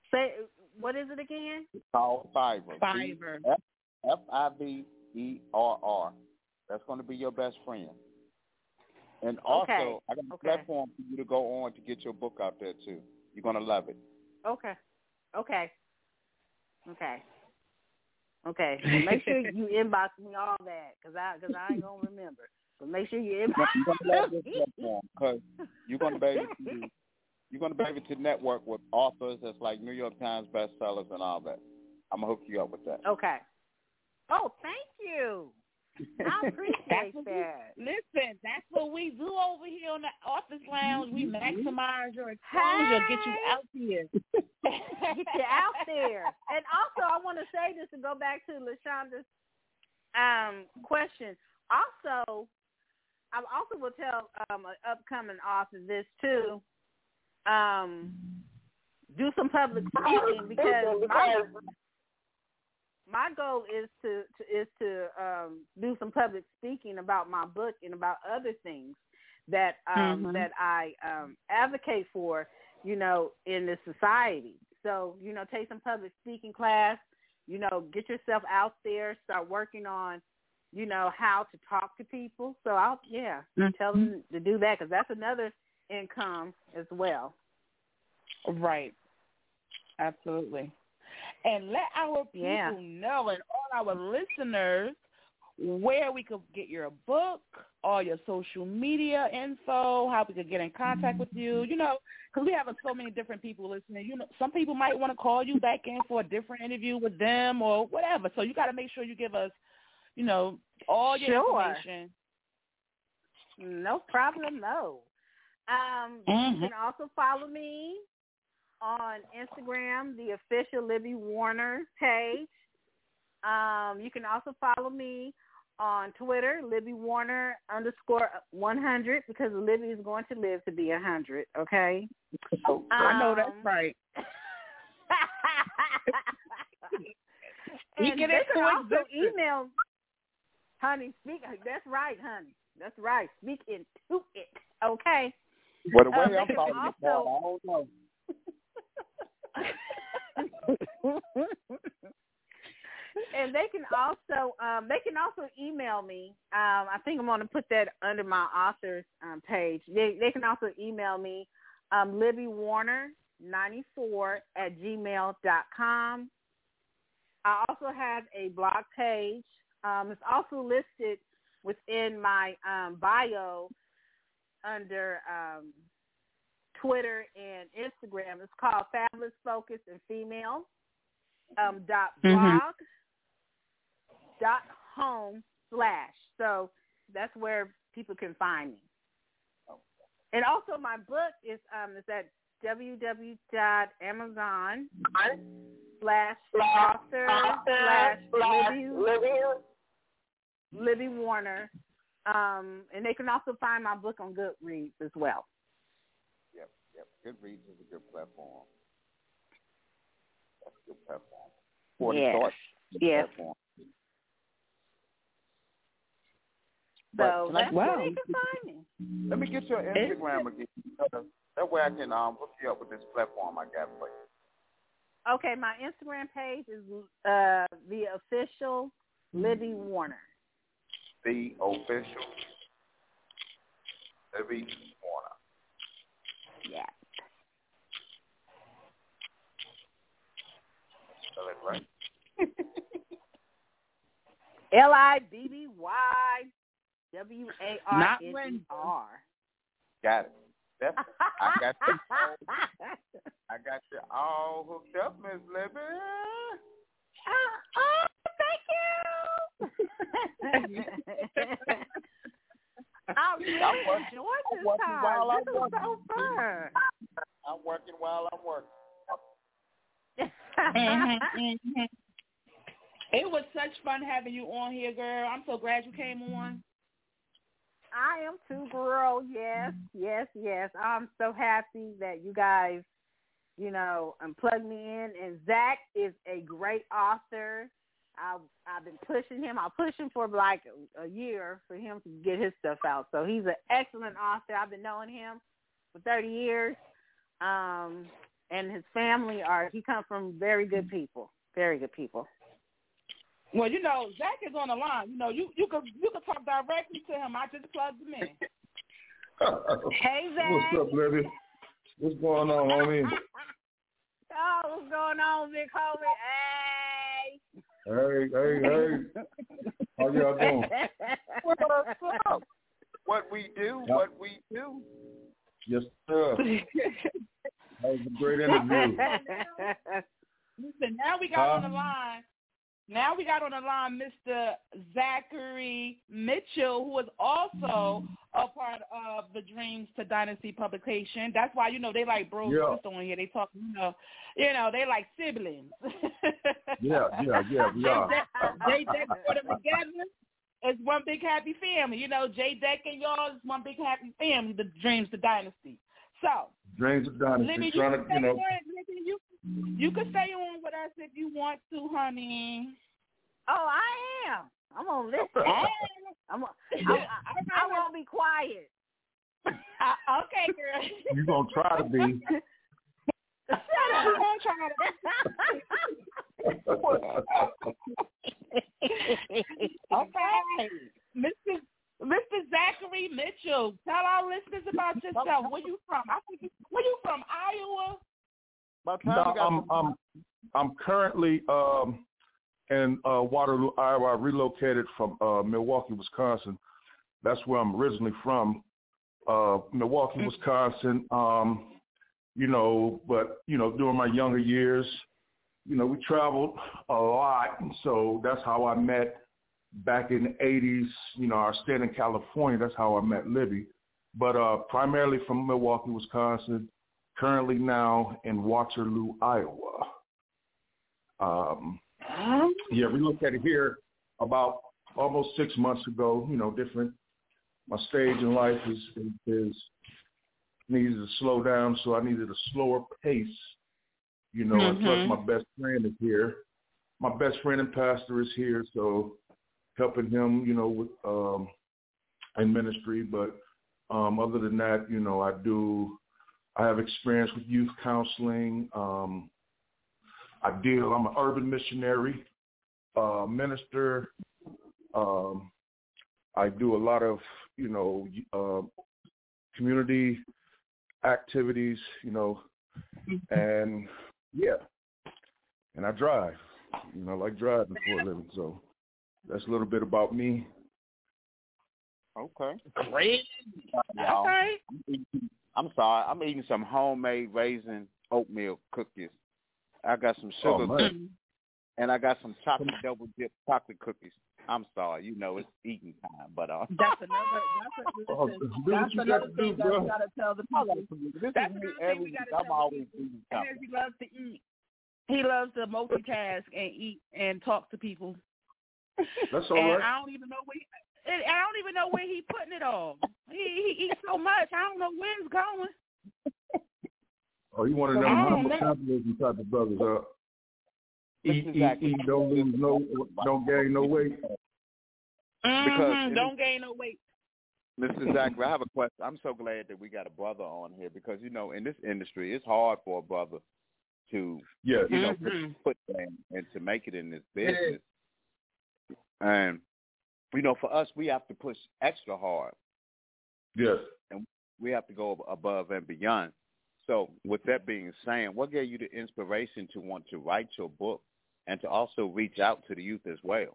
Say, what is it again? It's called Fiverr. Fiverr. F I V E R R. That's going to be your best friend. And also, Okay. I got a Okay. platform for you to go on to get your book out there, too. You're going to love it. Okay. Okay. Okay. Okay. Well, make sure you inbox me all that, because I, cause I ain't going to remember. But make sure you inbox You're going to love this me. platform because you're going to be able to you're going to be able to network with authors that's like New York Times bestsellers and all that. I'm going to hook you up with that. Okay. Oh, thank you. I appreciate That's what that. We, listen, that's what we do over here on the Office Lounge. We maximize your exposure, Hey. get you out here. Get you out there. And also, I want to say this to go back to LaShonda's um, question. Also, I also will tell um, an upcoming author this too. Um, do some public speaking because my, my goal is to, to is to um, do some public speaking about my book and about other things that um, mm-hmm. that I um, advocate for, you know, in this society. So, you know, take some public speaking class, you know, get yourself out there, start working on, you know, how to talk to people. So I'll, yeah, mm-hmm. tell them to do that because that's another income as well. Right. Absolutely. And let our people Yeah. know and all our listeners where we could get your book, all your social media info, how we could get in contact with you, you know, because we have so many different people listening. You know, some people might want to call you back in for a different interview with them or whatever. So you got to make sure you give us, you know, all your Sure. information. No problem, no. Um, Mm-hmm. You can also follow me on Instagram, the official Libby Warner page. Um, you can also follow me on Twitter, Libby Warner underscore one hundred, because Libby is going to live to be one hundred, okay? Oh, I know that's Um, right. And Speak it they into can also existence. email, honey, speak, that's right, honey. That's right. Speak into it, okay? Well, the way Um, they I'm can talking also- about, I don't know. And they can also um, they can also email me. Um, I think I'm going to put that under my authors um, page. They they can also email me, um, Libby Warner ninety-four at gmail dot com. I also have a blog page. Um, it's also listed within my um, bio under um, Twitter and Instagram. It's called Fabulous Focus and Female um, dot blog. Mm-hmm. dot home slash. So that's where people can find me. And also my book is um is at www dot amazon slash author slash Libby Libby Warner. Um and they can also find my book on Goodreads as well. Yep, yep. Goodreads is a good platform. That's a good platform. For the Yes. start, Yes. platform. So But that's can I- where they can find me. Let me get your Instagram again. Uh, that way I can um, hook you up with this platform I got for you. Okay, my Instagram page is uh, the official Libby Warner. The official Libby Warner. Yeah. Spell it right. L I B B Y W A R N E R. Got it. That's, I got you. I got you all hooked up, Miss Libby. Oh, oh, thank you. I really I'm working- enjoyed I'm this working time. while This I'm was working. so fun. I'm working while I'm working. Mm-hmm, mm-hmm. It was such fun having you on here, girl. I'm so glad you came on. I am too, girl. Yes, yes, yes. I'm so happy that you guys, you know, unplugged me in. And Zach is a great author. I, I've been pushing him. I'll push him for like a, a year for him to get his stuff out. So he's an excellent author. I've been knowing him for thirty years. Um, and his family are. He comes from very good people, very good people. Well, you know, Zach is on the line. You know, you you could you could talk directly to him. I just plugged him in. Hey, Zach. What's up, Libby? What's going on, homie? Oh, what's going on, big homie? Hey. Hey, hey, hey. How y'all doing? What's up? What we do, what we do. Yes, sir. That was a great interview. Listen, now we got uh, on the line. Now we got on the line Mister Zachary Mitchell, who is also a part of the Dreams to Dynasty publication. That's why, you know, they like bros yeah. and sister on here. They talk, you know, you know, they like siblings. yeah, yeah, yeah, we are. J Deck put them together. It's one big happy family. You know, J Deck and y'all is one big happy family, the Dreams to Dynasty. So, Dreams to Dynasty. Libby, trying you, to, you know. Libby, you, you can stay on with us if you want to, honey. Oh, I am. I'm gonna listen. I'm. Gonna, I, I, I won't be quiet. Uh, okay, girl. You're gonna try to be. Shut up. You're gonna try to. Okay, Mister Mister Zachary Mitchell, tell our listeners about yourself. Where you from? I think you, where you from? Iowa. No, I'm. I'm. I'm currently. Um, in uh, Waterloo, Iowa. I relocated from uh, Milwaukee, Wisconsin. That's where I'm originally from. Uh, Milwaukee, Wisconsin. Um, you know, but, you know, during my younger years, you know, we traveled a lot. So that's how I met back in the eighties. You know, I stayed in California. That's how I met Libby. But uh, primarily from Milwaukee, Wisconsin, currently now in Waterloo, Iowa. Um, Yeah, we looked at it here about almost six months ago. You know, different. My stage in life is is, is needed to slow down, so I needed a slower pace. You know, mm-hmm. and plus my best friend is here. My best friend and pastor is here, so helping him, you know, with um, in ministry. But um, other than that, you know, I do. I have experience with youth counseling. Um, I deal. I'm an urban missionary. Uh, minister. Um, I do a lot of, you know, uh, community activities, you know, and yeah, and I drive. You know, I like driving for a living. So that's a little bit about me. Okay. Great. All right. I'm sorry. I'm eating some homemade raisin oatmeal cookies. I got some sugar oh, cookies, and I got some chocolate double dip chocolate cookies. I'm sorry, you know it's eating time, but uh. That's another. That's, a, oh, that's another got thing do, that we gotta tell the public. This That's is another every thing we gotta I'm tell always people. eating Because something. he loves to eat. He loves to multitask and eat and talk to people. That's all and right. I don't even know where. He, I don't even know where he's putting it all. He, he eats so much. I don't know where it's going. Oh, you one of them humble capitalism type of brothers, huh? Eat, eat, eat, don't lose no, don't gain no weight. Mm-hmm. Because don't gain no weight. Mister Zachary, I have a question. I'm so glad that we got a brother on here because, you know, in this industry, it's hard for a brother to, yes. you know, mm-hmm. put in and to make it in this business. And, you know, for us, we have to push extra hard. Yes. And we have to go above and beyond. So with that being said, what gave you the inspiration to want to write your book and to also reach out to the youth as well?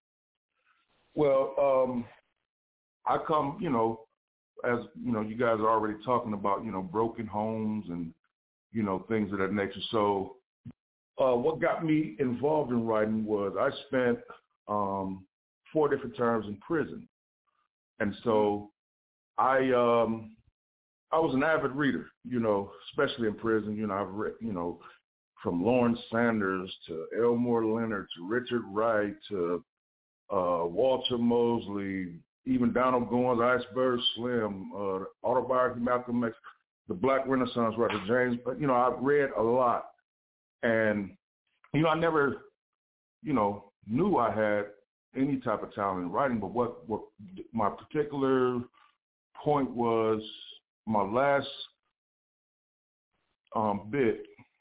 Well, um, I come, you know, as, you know, you guys are already talking about, you know, broken homes and, you know, things of that nature. So uh, what got me involved in writing was I spent um, four different terms in prison. And so I um, I was an avid reader, you know, especially in prison. You know, I've read, you know, from Lawrence Sanders to Elmore Leonard to Richard Wright to uh, Walter Mosley, even Donald Goines, Iceberg Slim, uh, Autobiography of Malcolm X, the Black Renaissance writer James. But, you know, I've read a lot. And, you know, I never, you know, knew I had any type of talent in writing. But what, what my particular point was, my last um, bit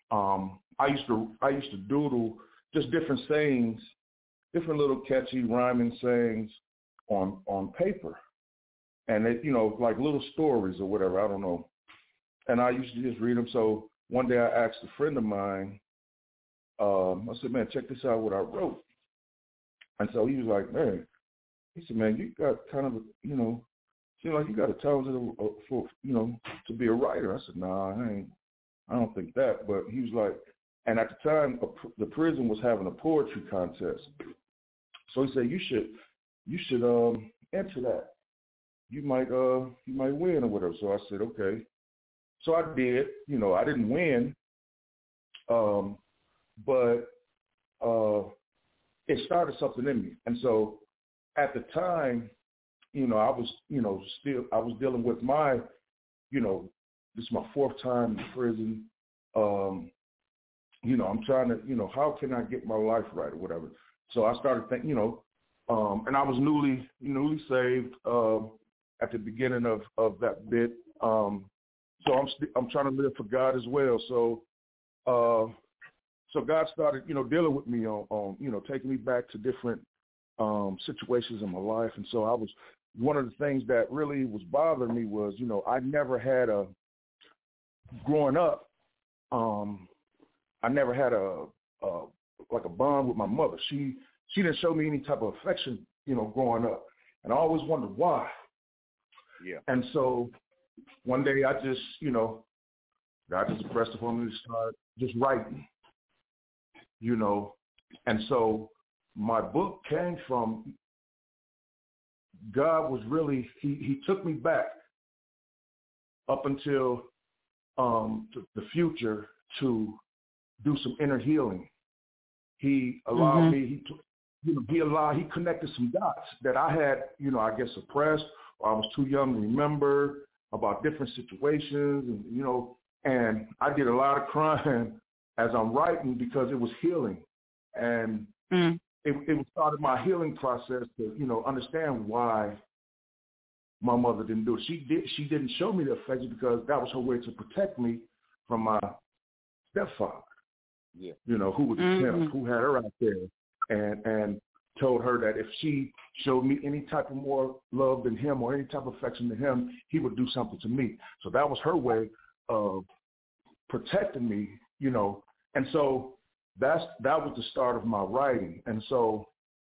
um, I used to I used to doodle just different sayings, different little catchy rhyming sayings on on paper, and it, you know, like little stories or whatever. I don't know. And I used to just read them. So one day I asked a friend of mine. Um, I said, "Man, check this out. What I wrote." And so he was like, "Man," he said, "Man, you got kind of, you know, seems like you got a talent for, you know, to be a writer." I said, "Nah, I ain't. I don't think that." But he was like, and at the time, the prison was having a poetry contest. So he said, "You should, you should um, enter that. You might, uh, you might win or whatever." So I said, "Okay." So I did. You know, I didn't win, um, but uh, it started something in me. And so at the time, you know, I was, you know, still, I was dealing with my, you know, this is my fourth time in prison. Um, you know, I'm trying to, you know, how can I get my life right or whatever. So I started thinking, you know, um, and I was newly, newly saved uh, at the beginning of, of that bit. Um, so I'm st- I'm trying to live for God as well. So, uh, so God started, you know, dealing with me on, on, you know, taking me back to different um, situations in my life. And so I was, one of the things that really was bothering me was, you know, I never had a, growing up, um, I never had a, a, like a bond with my mother. She, she didn't show me any type of affection, you know, growing up. And I always wondered why. Yeah. And so one day I just, you know, God just impressed upon me to start just writing, you know. And so my book came from, God was really, he, he took me back up until um, the, the future to do some inner healing. He allowed mm-hmm. me, he, took, you know, he allowed, he connected some dots that I had, you know, I guess suppressed, or I was too young to remember about different situations, and, you know, and I did a lot of crying as I'm writing because it was healing. And mm. it, it started my healing process to, you know, understand why my mother didn't do it. She did. She didn't show me the affection because that was her way to protect me from my stepfather. Yeah. You know, who was mm-hmm. a pimp, who had her out there, and and told her that if she showed me any type of more love than him or any type of affection than him, he would do something to me. So that was her way of protecting me, you know. And so that's that was the start of my writing. And so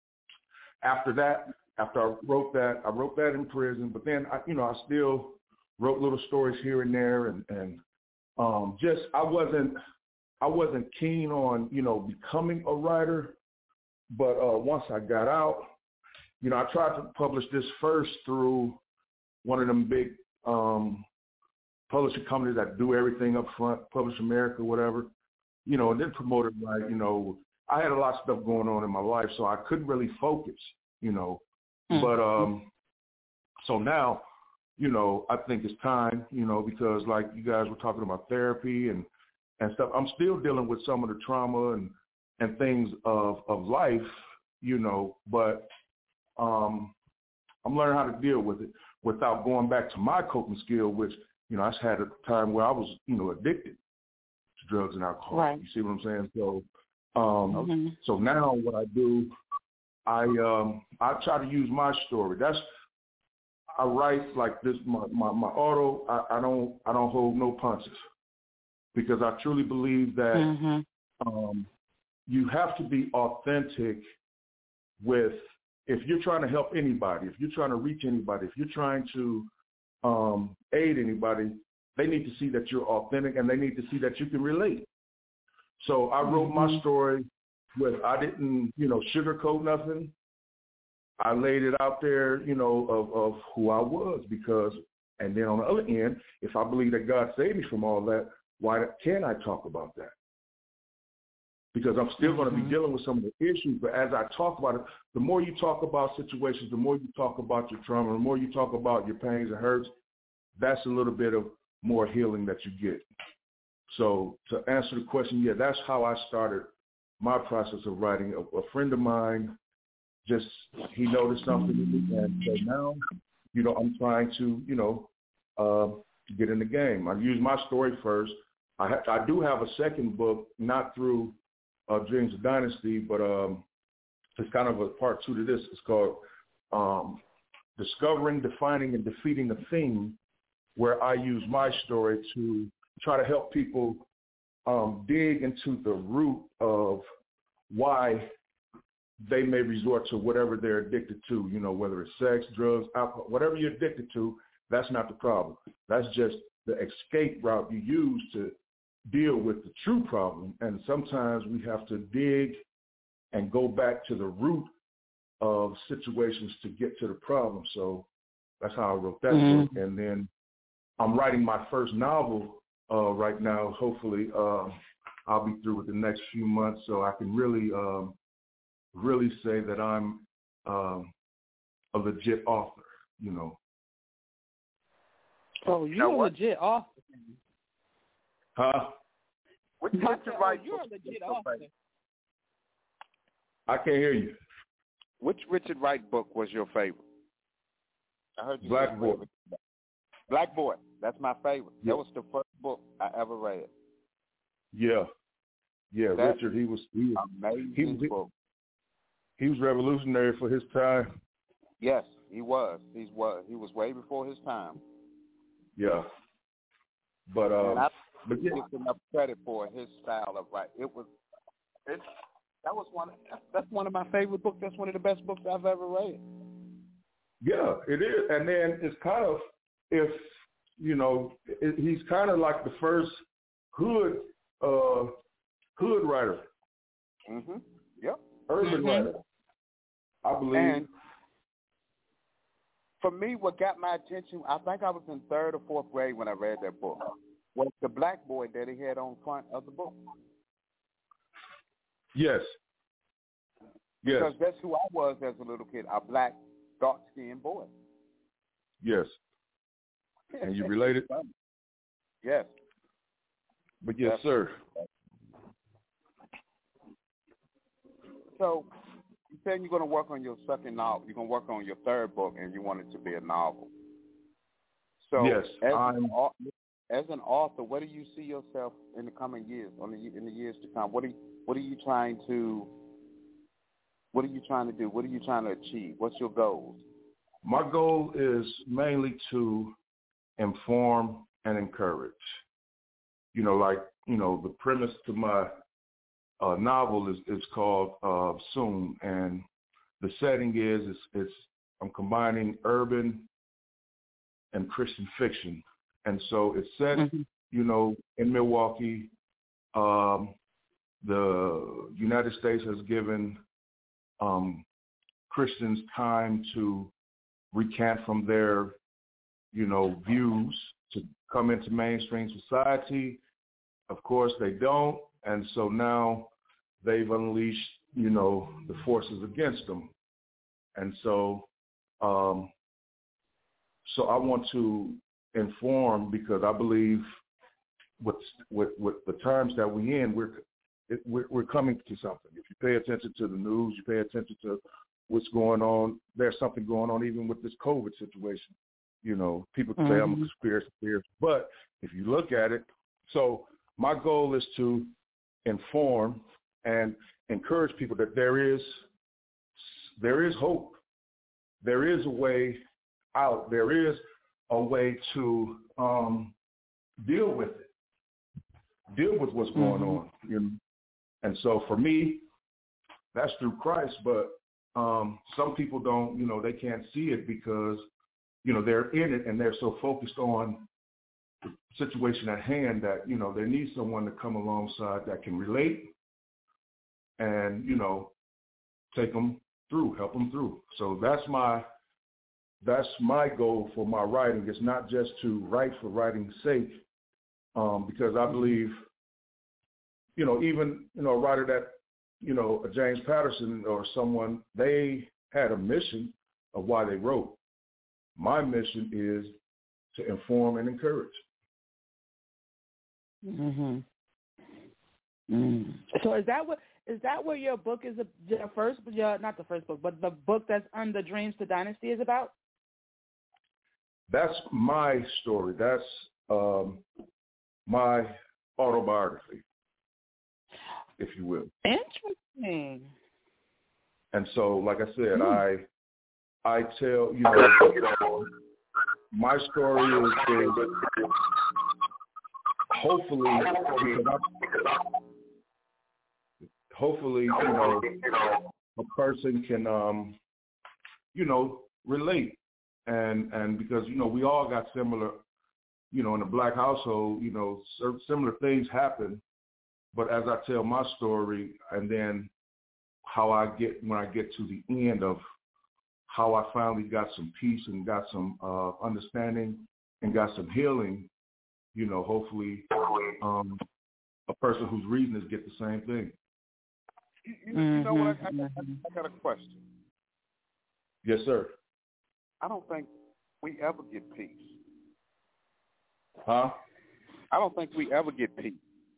after that, after I wrote that, I wrote that in prison. But then, I, you know, I still wrote little stories here and there, and and um, just I wasn't I wasn't keen on, you know, becoming a writer. But uh, once I got out, you know, I tried to publish this first through one of them big um, publishing companies that do everything up front, Publish America, whatever, you know, and then promote it like, you know, I had a lot of stuff going on in my life, so I couldn't really focus, you know. Mm-hmm. But um, so now, you know, I think it's time, you know, because like you guys were talking about therapy and, and stuff, I'm still dealing with some of the trauma and, and things of, of life, you know, but um, I'm learning how to deal with it without going back to my coping skill, which, you know, I had a time where I was, you know, addicted to drugs and alcohol. Right. You see what I'm saying? So, um, mm-hmm. so now what I do, I um, I try to use my story. That's I write like this. My my, my auto. I, I don't I don't hold no punches because I truly believe that mm-hmm. um, you have to be authentic with. If you're trying to help anybody, if you're trying to reach anybody, if you're trying to um, aid anybody, they need to see that you're authentic and they need to see that you can relate. So I wrote mm-hmm. my story with, I didn't, you know, sugarcoat nothing. I laid it out there, you know, of, of who I was because, and then on the other end, if I believe that God saved me from all that, why can't I talk about that? Because I'm still mm-hmm. going to be dealing with some of the issues. But as I talk about it, the more you talk about situations, the more you talk about your trauma, the more you talk about your pains and hurts, that's a little bit of more healing that you get. So to answer the question, yeah, that's how I started my process of writing. A, a friend of mine, just he noticed something in me, and so now, you know, I'm trying to, you know, uh, get in the game. I use my story first, I, ha- I do have a second book, not through uh, Dreams of Dynasty, but um, it's kind of a part two to this. It's called um, Discovering, Defining, and Defeating a Theme, where I use my story to try to help people um, dig into the root of why they may resort to whatever they're addicted to, you know, whether it's sex, drugs, alcohol, whatever you're addicted to, that's not the problem. That's just the escape route you use to deal with the true problem. And sometimes we have to dig and go back to the root of situations to get to the problem. So that's how I wrote that mm-hmm. book. And then I'm writing my first novel uh, right now. Hopefully uh, I'll be through with the next few months so I can really, um, really say that I'm um, a legit author, you know. Oh, you're a legit author. Huh? Which Richard Wright oh, you're a legit author. I can't hear you. Which Richard Wright book was your favorite? I heard you Black Boy. Black Boy. That's my favorite. Yeah. That was the first book I ever read. Yeah. Yeah, That's Richard, he was he was amazing he was, book. He was revolutionary for his time. Yes, he was. He's was he was way before his time. Yeah. But uh and I but yeah. give enough credit for his style of writing. It was it that was one that's one of my favorite books. That's one of the best books I've ever read. Yeah, it is. And then it's kind of, if, you know, it, he's kind of like the first hood uh, hood writer. Mm-hmm. Yep. Urban mm-hmm. writer, I believe. And for me, what got my attention, I think I was in third or fourth grade when I read that book, was the black boy that he had on front of the book. Yes. Yes. Because that's who I was as a little kid, a black, dark-skinned boy. Yes. And you related? Yes. But yes, yes, sir. So you said you're going to work on your second novel. You're going to work on your third book, and you want it to be a novel. So yes, as, I'm, an, as an author, what do you see yourself in the coming years, on the, in the years to come? What are you, what are you trying to What are you trying to do? What are you trying to achieve? What's your goals? My goal is mainly to inform and encourage. You know, like, you know, the premise to my uh, novel is, is called uh, Soon, and the setting is it's, it's I'm combining urban and Christian fiction, and so it's set, mm-hmm. you know, in Milwaukee. Um, the United States has given um, Christians time to recant from their, you know, views to come into mainstream society. Of course, they don't. And so now they've unleashed, you know, the forces against them. And so, um, so I want to inform, because I believe with, with, with the times that we're in, we're, it, we're, we're coming to something. If you pay attention to the news, you pay attention to what's going on, there's something going on even with this COVID situation. You know, people mm-hmm. say I'm a conspiracy theorist, but if you look at it, so my goal is to inform and encourage people that there is there is hope. There is a way out. There is a way to um, deal with it, deal with what's going mm-hmm. on. You know? And so for me, that's through Christ. But um, some people don't, you know, they can't see it because, you know, they're in it and they're so focused on the situation at hand that, you know, they need someone to come alongside that can relate and, you know, take them through, help them through. So that's my that's my goal for my writing. It's not just to write for writing's sake, um, because I believe, you know, even, you know, a writer that, you know, a James Patterson or someone, they had a mission of why they wrote. My mission is to inform and encourage. Mm-hmm. Mm. So is that what is that what your book is? Your first, your, not the first book, but the book that's under Dreams to Dynasty is about? That's my story. That's um, my autobiography, if you will. Interesting. And so, like I said, I I tell, you know, my story is, is hopefully, because I, hopefully, you know, a person can, um, you know, relate. And, and because, you know, we all got similar, you know, in a black household, you know, similar things happen. But as I tell my story, and then how I get, when I get to the end of how I finally got some peace and got some uh, understanding and got some healing, you know, hopefully um, a person whose reason is get the same thing. You, you, you know what? I, I, I got a question. Yes, sir. I don't think we ever get peace. Huh? I don't think we ever get peace.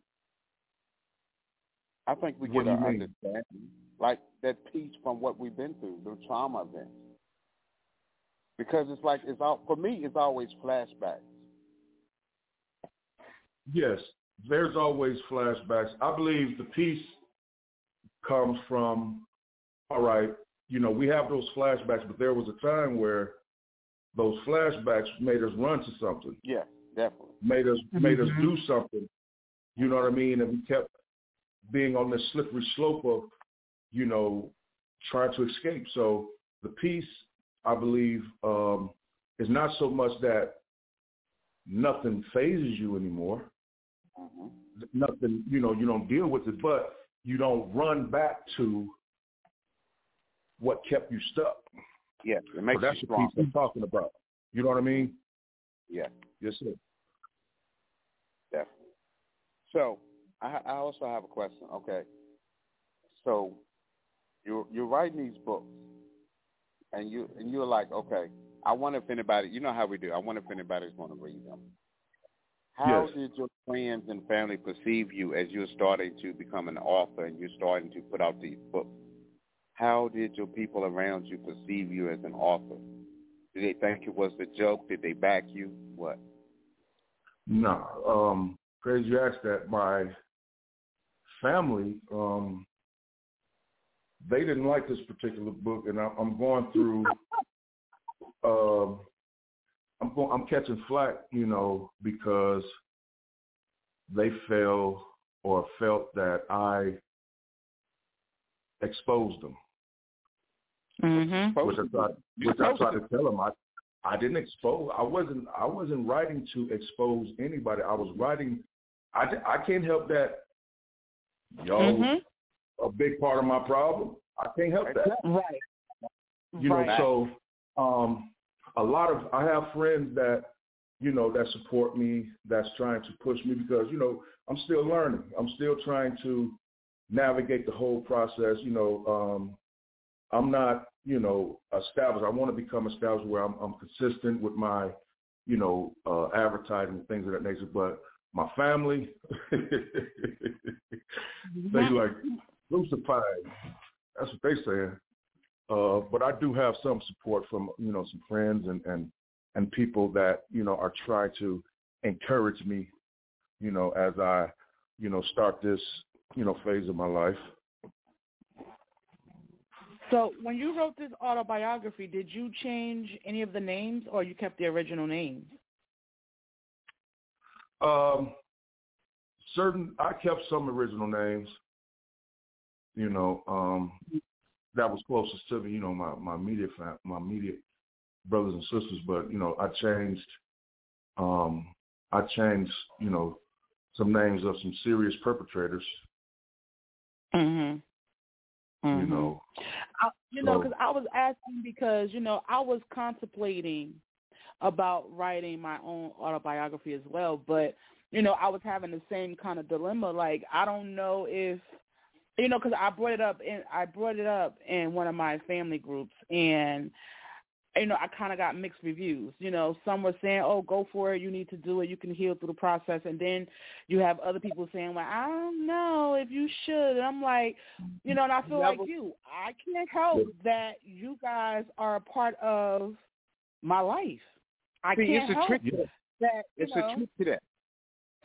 I think we What get do our you mean? understanding, like that peace from what we've been through, the trauma events. Because it's like, it's all, for me, it's always flashbacks. Yes, there's always flashbacks. I believe the peace comes from, all right, you know, we have those flashbacks, but there was a time where those flashbacks made us run to something. Yeah, definitely. Made us Mm-hmm. made us do something. You know what I mean? And we kept being on this slippery slope of, you know, trying to escape. So the peace, I believe, um, is not so much that nothing phases you anymore. Mm-hmm. Nothing, you know, you don't deal with it, but you don't run back to what kept you stuck. Yeah, it makes so that's you the strong. piece I'm talking about. You know what I mean? Yeah. Yes, sir. Definitely. So I, I also have a question. Okay. So you're you're writing these books, and you and you're like, okay, I wonder if anybody, you know how we do. I wonder if anybody's going to read them. How Yes. did your friends and family perceive you as you're starting to become an author and you're starting to put out these books? How did your people around you perceive you as an author? Did they think it was a joke? Did they back you? What? No. Um, crazy you asked that. My family, um, they didn't like this particular book, and I, I'm going through. uh, I'm going. I'm catching flack, you know, because they felt or felt that I exposed them. Mm-hmm. Which I tried, which I tried to tell them. I, I didn't expose. I wasn't. I wasn't writing to expose anybody. I was writing. I, I can't help that. Yo, Mm-hmm. a big part of my problem. I can't help that. Right. You know, right. so um, a lot of I have friends that you know that support me. That's trying to push me because you know I'm still learning. I'm still trying to navigate the whole process. You know. Um, I'm not, you know, established. I want to become established where I'm, I'm consistent with my, you know, uh, advertising and things of that nature. But my family, they like crucified. That's what they say. Uh, but I do have some support from, you know, some friends and, and, and people that, you know, are trying to encourage me, you know, as I, you know, start this, you know, phase of my life. So when you wrote this autobiography, did you change any of the names or you kept the original names? Um, certain, I kept some original names, you know, um, that was closest to me, you know, my, my immediate fam- my immediate brothers and sisters, but, you know, I changed, um, I changed, you know, some names of some serious perpetrators. Mm-hmm. Mm-hmm. You know, I, you know, because I was asking because, you know, I was contemplating about writing my own autobiography as well. But, you know, I was having the same kind of dilemma. Like, I don't know if, you know, because I brought it up in, I brought it up in one of my family groups. And, you know, I kind of got mixed reviews. You know, some were saying, oh, go for it. You need to do it. You can heal through the process. And then you have other people saying, well, I don't know if you should. And I'm like, you know, and I feel like you. I can't help that you guys are a part of my life. I See, can't it's a help trick. that, you It's know. a trick to that.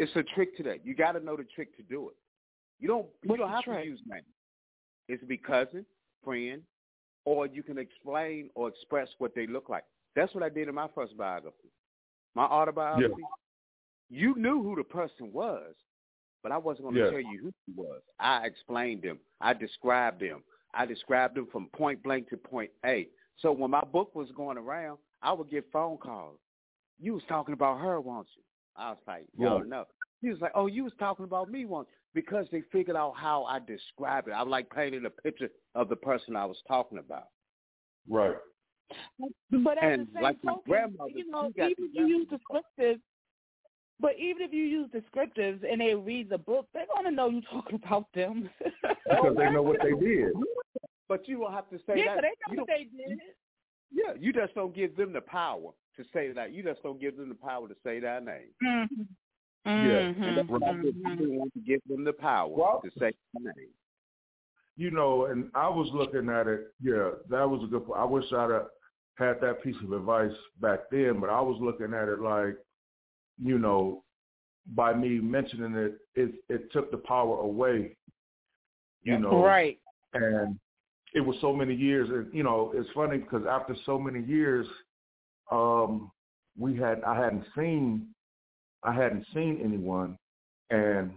It's a trick to that. You got to know the trick to do it. You don't. You don't have to use names. It's to be cousin, friend, or you can explain or express what they look like. That's what I did in my first biography, my autobiography. Yeah. You knew who the person was, but I wasn't going to yeah. tell you who he was. I explained them. I described them. I described them from point blank to point A. So when my book was going around, I would get phone calls. You was talking about her, weren't you? I was like, yo, yeah. no. He was like, oh, you was talking about me once, because they figured out how I described it. I like painting a picture of the person I was talking about. Right. But at and the same like token, you know, even if you use descriptives, but even if you use descriptives and they read the book, they're going to know you're talking about them. Because they know what they did. But you will have to say yeah, that. Yeah, they know what they did. Yeah, you just don't give them the power to say that. You just don't give them the power to say that name. Mm-hmm. Yeah, mm-hmm. and that's what I did. You want to give them the power well, to say that name. You know, and I was looking at it. Yeah, that was a good point. I wish I'd have had that piece of advice back then, but I was looking at it like, you know, by me mentioning it, it, it took the power away. You know, right? And it was so many years, and you know, it's funny because after so many years, um, we had I hadn't seen I hadn't seen anyone, and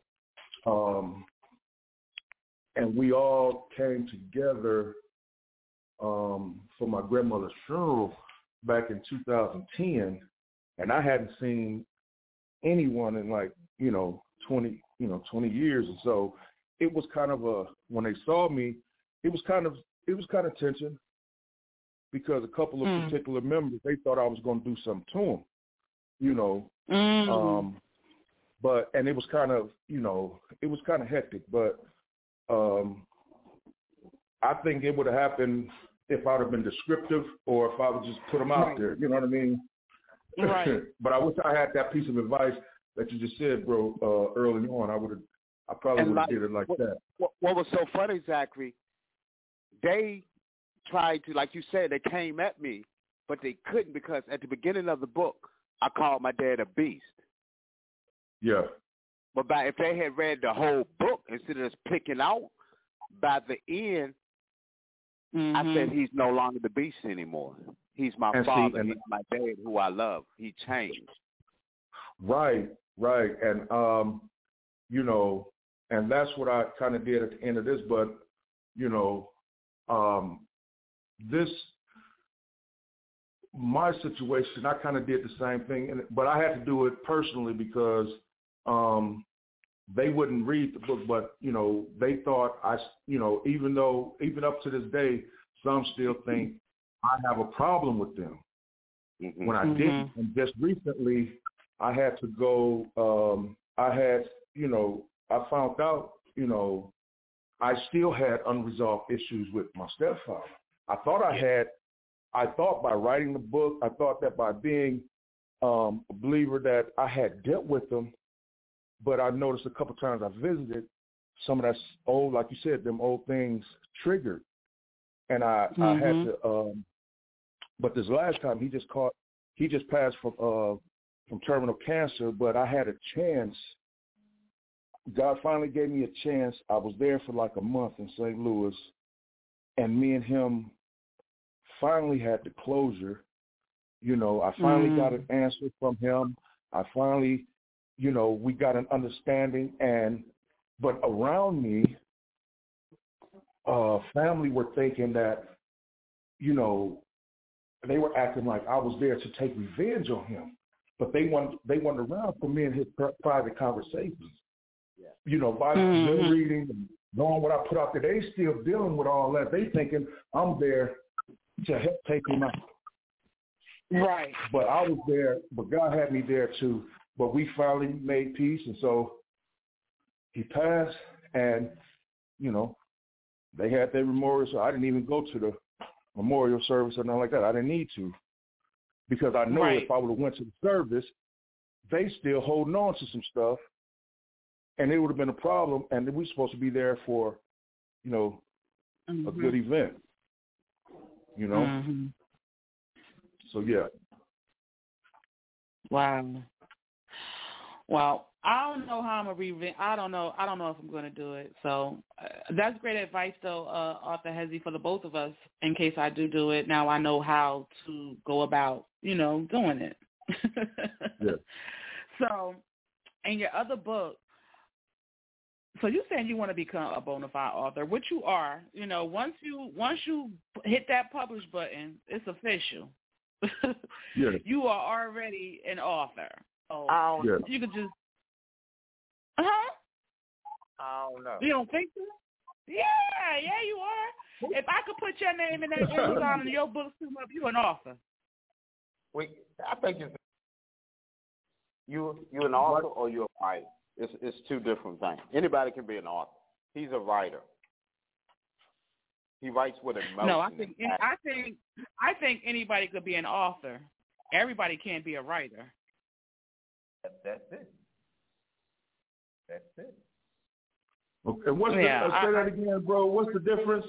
um, and we all came together um, for my grandmother's funeral back in two thousand ten, and I hadn't seen anyone in like you know twenty you know twenty years, and so it was kind of a when they saw me. It was kind of it was kind of tension because a couple of mm. particular members, they thought I was going to do something to them, you know. Mm. Um, but and it was kind of you know it was kind of hectic. But um, I think it would have happened if I'd have been descriptive or if I would just put them out right. there. You know what I mean? Right. But I wish I had that piece of advice that you just said, bro. Uh, early on, I would have. I probably would have like, did it like what, that. What, what was so funny, Zachary? They tried to, like you said, they came at me, but they couldn't because at the beginning of the book, I called my dad a beast. Yeah. But by if they had read the whole book instead of just picking out, by the end, mm-hmm. I said he's no longer the beast anymore. He's my and father. See, he's my dad who I love. He changed. Right, right. And, um, you know, and that's what I kind of did at the end of this, but, you know, um, this, my situation, I kind of did the same thing, but I had to do it personally because um, they wouldn't read the book, but, you know, they thought I, you know, even though, even up to this day, some still think I have a problem with them mm-hmm. when I mm-hmm. didn't. And just recently, I had to go, um, I had, you know, I found out, you know, I still had unresolved issues with my stepfather. I thought I had, I thought by writing the book, I thought that by being um, a believer that I had dealt with them, but I noticed a couple times I visited, some of that old, like you said, them old things triggered. And I, mm-hmm. I had to, um, but this last time he just caught, he just passed from, uh, from terminal cancer, but I had a chance. God finally gave me a chance. I was there for like a month in Saint Louis, and me and him finally had the closure. You know, I finally mm. got an answer from him. I finally, you know, we got an understanding. And but around me, uh, family were thinking that, you know, they were acting like I was there to take revenge on him. But they weren't, they weren't around for me and his private conversations. Yeah. You know, by mm-hmm. Zoom reading and knowing what I put out there, they still dealing with all that. They thinking I'm there to help take him out. Right. But I was there, but God had me there too. But we finally made peace, and so he passed, and, you know, they had their memorial, so I didn't even go to the memorial service or nothing like that. I didn't need to, because I know right. if I would have went to the service, they still holding on to some stuff, and it would have been a problem, and we're supposed to be there for, you know, mm-hmm. a good event, you know? Mm-hmm. So, yeah. Wow. Well, I don't know how I'm gonna revamp. I don't know. I don't know if I'm gonna do it. So uh, that's great advice, though, uh, Arthur Hezzy, for the both of us. In case I do do it, now I know how to go about, you know, doing it. Yeah. So, in your other book, so you saying you want to become a bona fide author, which you are. You know, once you once you hit that publish button, it's official. Yeah. You are already an author. Oh, I don't, Yeah. you could just. Huh? I don't know. You don't think so? Yeah, yeah, you are. If I could put your name in that Amazon and your books come up, you're an author. We, I think it's you. You an author or you a writer? It's it's two different things. Anybody can be an author. He's a writer. He writes with emotion. No, I think I think I think anybody could be an author. Everybody can't be a writer. That's it. That's it. Okay. What's Yeah, the, uh, say I, that again, bro. What's the difference?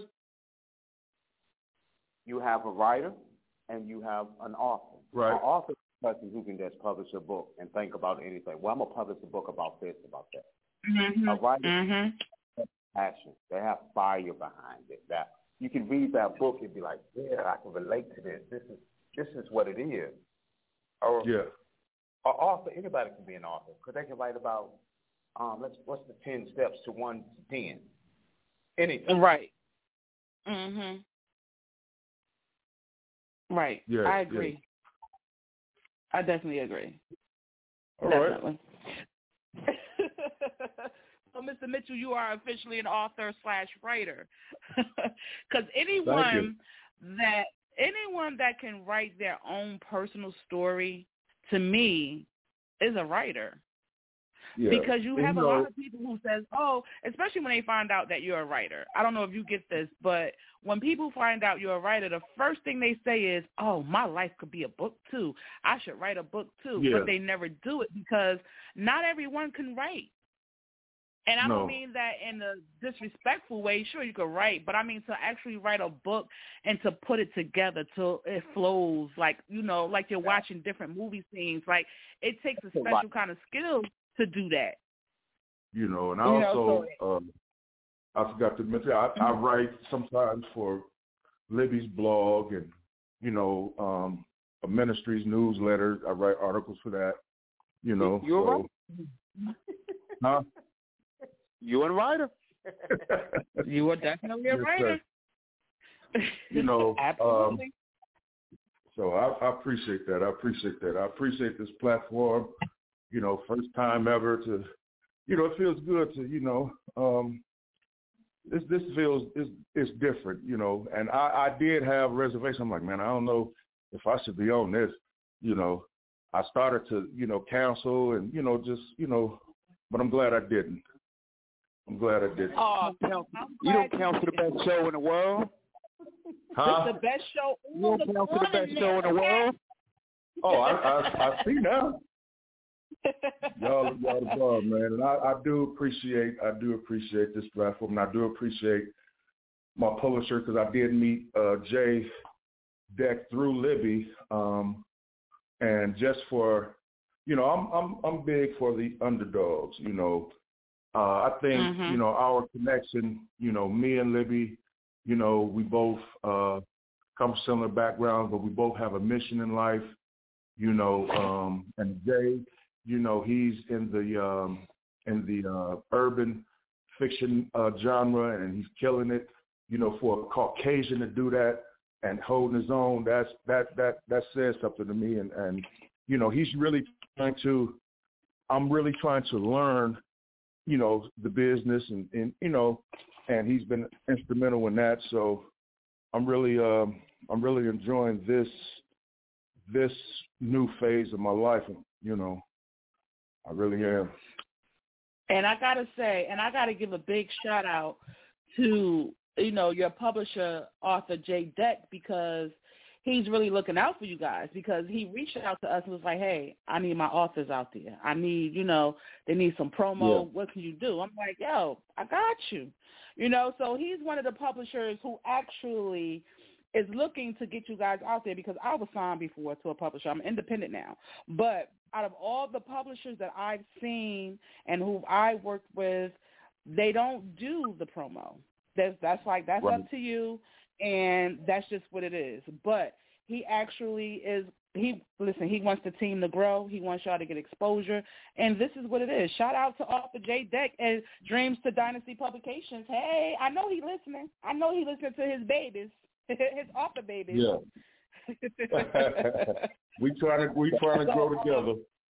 You have a writer and you have an author. Right. An author is a person who can just publish a book and think about anything. Well, I'm gonna publish a book about this, about that. Mm-hmm. A writer Mm-hmm. has passion. They have fire behind it. That you can read that book and be like, yeah, I can relate to this. This is this is what it is. Or Yeah. an author, anybody can be an author because they can write about um, let's what's the ten steps to one to ten. Anything. Right. Mhm. Right. Yeah, I agree. I definitely agree. All definitely. Right. So, Mister Mitchell, you are officially an author slash writer. Because anyone that anyone that can write their own personal story, to me, is a writer. Yeah. Because you have you a know, lot of people who says, oh, especially when they find out that you're a writer. I don't know if you get this, but when people find out you're a writer, the first thing they say is, oh, my life could be a book too. I should write a book too. Yeah. But they never do it because not everyone can write. And I No. don't mean that in a disrespectful way. Sure, you could write, but I mean to actually write a book and to put it together till it flows, like, you know, like you're watching different movie scenes. Like, it takes a special kind of skill to do that. You know, and I You know, also, so, um, I forgot to mention, I, I write sometimes for Libby's blog and, you know, um, a ministry's newsletter. I write articles for that, you know. You're so, right. Huh? You're a writer. You are definitely a Yes, writer. You know, Absolutely. Um, so I, I appreciate that. I appreciate that. I appreciate this platform. You know, first time ever to, you know, it feels good to, you know, um, this this feels is it's different, you know. And I, I did have reservations. I'm like, man, I don't know if I should be on this. You know, I started to, you know, cancel and, you know, just, you know, but I'm glad I didn't. I'm glad I didn't. Oh, you don't count for the best show in the world? Huh? It's the best show. You don't count for the best show in the world? Oh, I, I, I see now. y'all, y'all the bomb, man, and I, I do appreciate, I do appreciate this platform, and I do appreciate my publisher because I did meet uh, Jay Deck through Libby, um, and just for, you know, I'm I'm I'm big for the underdogs, you know. Uh, I think Mm-hmm. you know our connection, you know, me and Libby, you know, we both uh, come from similar backgrounds, but we both have a mission in life, you know, um, and Jay. You know, he's in the um, in the uh, urban fiction uh, genre, and he's killing it. You know, for a Caucasian to do that and holding his own, that's that that that says something to me. And, and you know, he's really trying to. I'm really trying to learn, you know, the business, and, and you know, and he's been instrumental in that. So I'm really um, I'm really enjoying this this new phase of my life. You know. I really am. And I got to say, and I got to give a big shout out to, you know, your publisher, Arthur J. Deck, because he's really looking out for you guys, because he reached out to us and was like, hey, I need my authors out there. I need, you know, they need some promo. Yeah. What can you do? I'm like, yo, I got you. You know, so he's one of the publishers who actually is looking to get you guys out there, because I was signed before to a publisher. I'm independent now. But out of all the publishers that I've seen and who I worked with, they don't do the promo. That's that's like that's right. Up to you, and that's just what it is. But he actually is. He listen. He wants the team to grow. He wants y'all to get exposure, and this is what it is. Shout out to Author J Deck and Dreams to Dynasty Publications. Hey, I know he listening. I know he listening to his babies, his author babies. Yeah. we try to we try to grow together.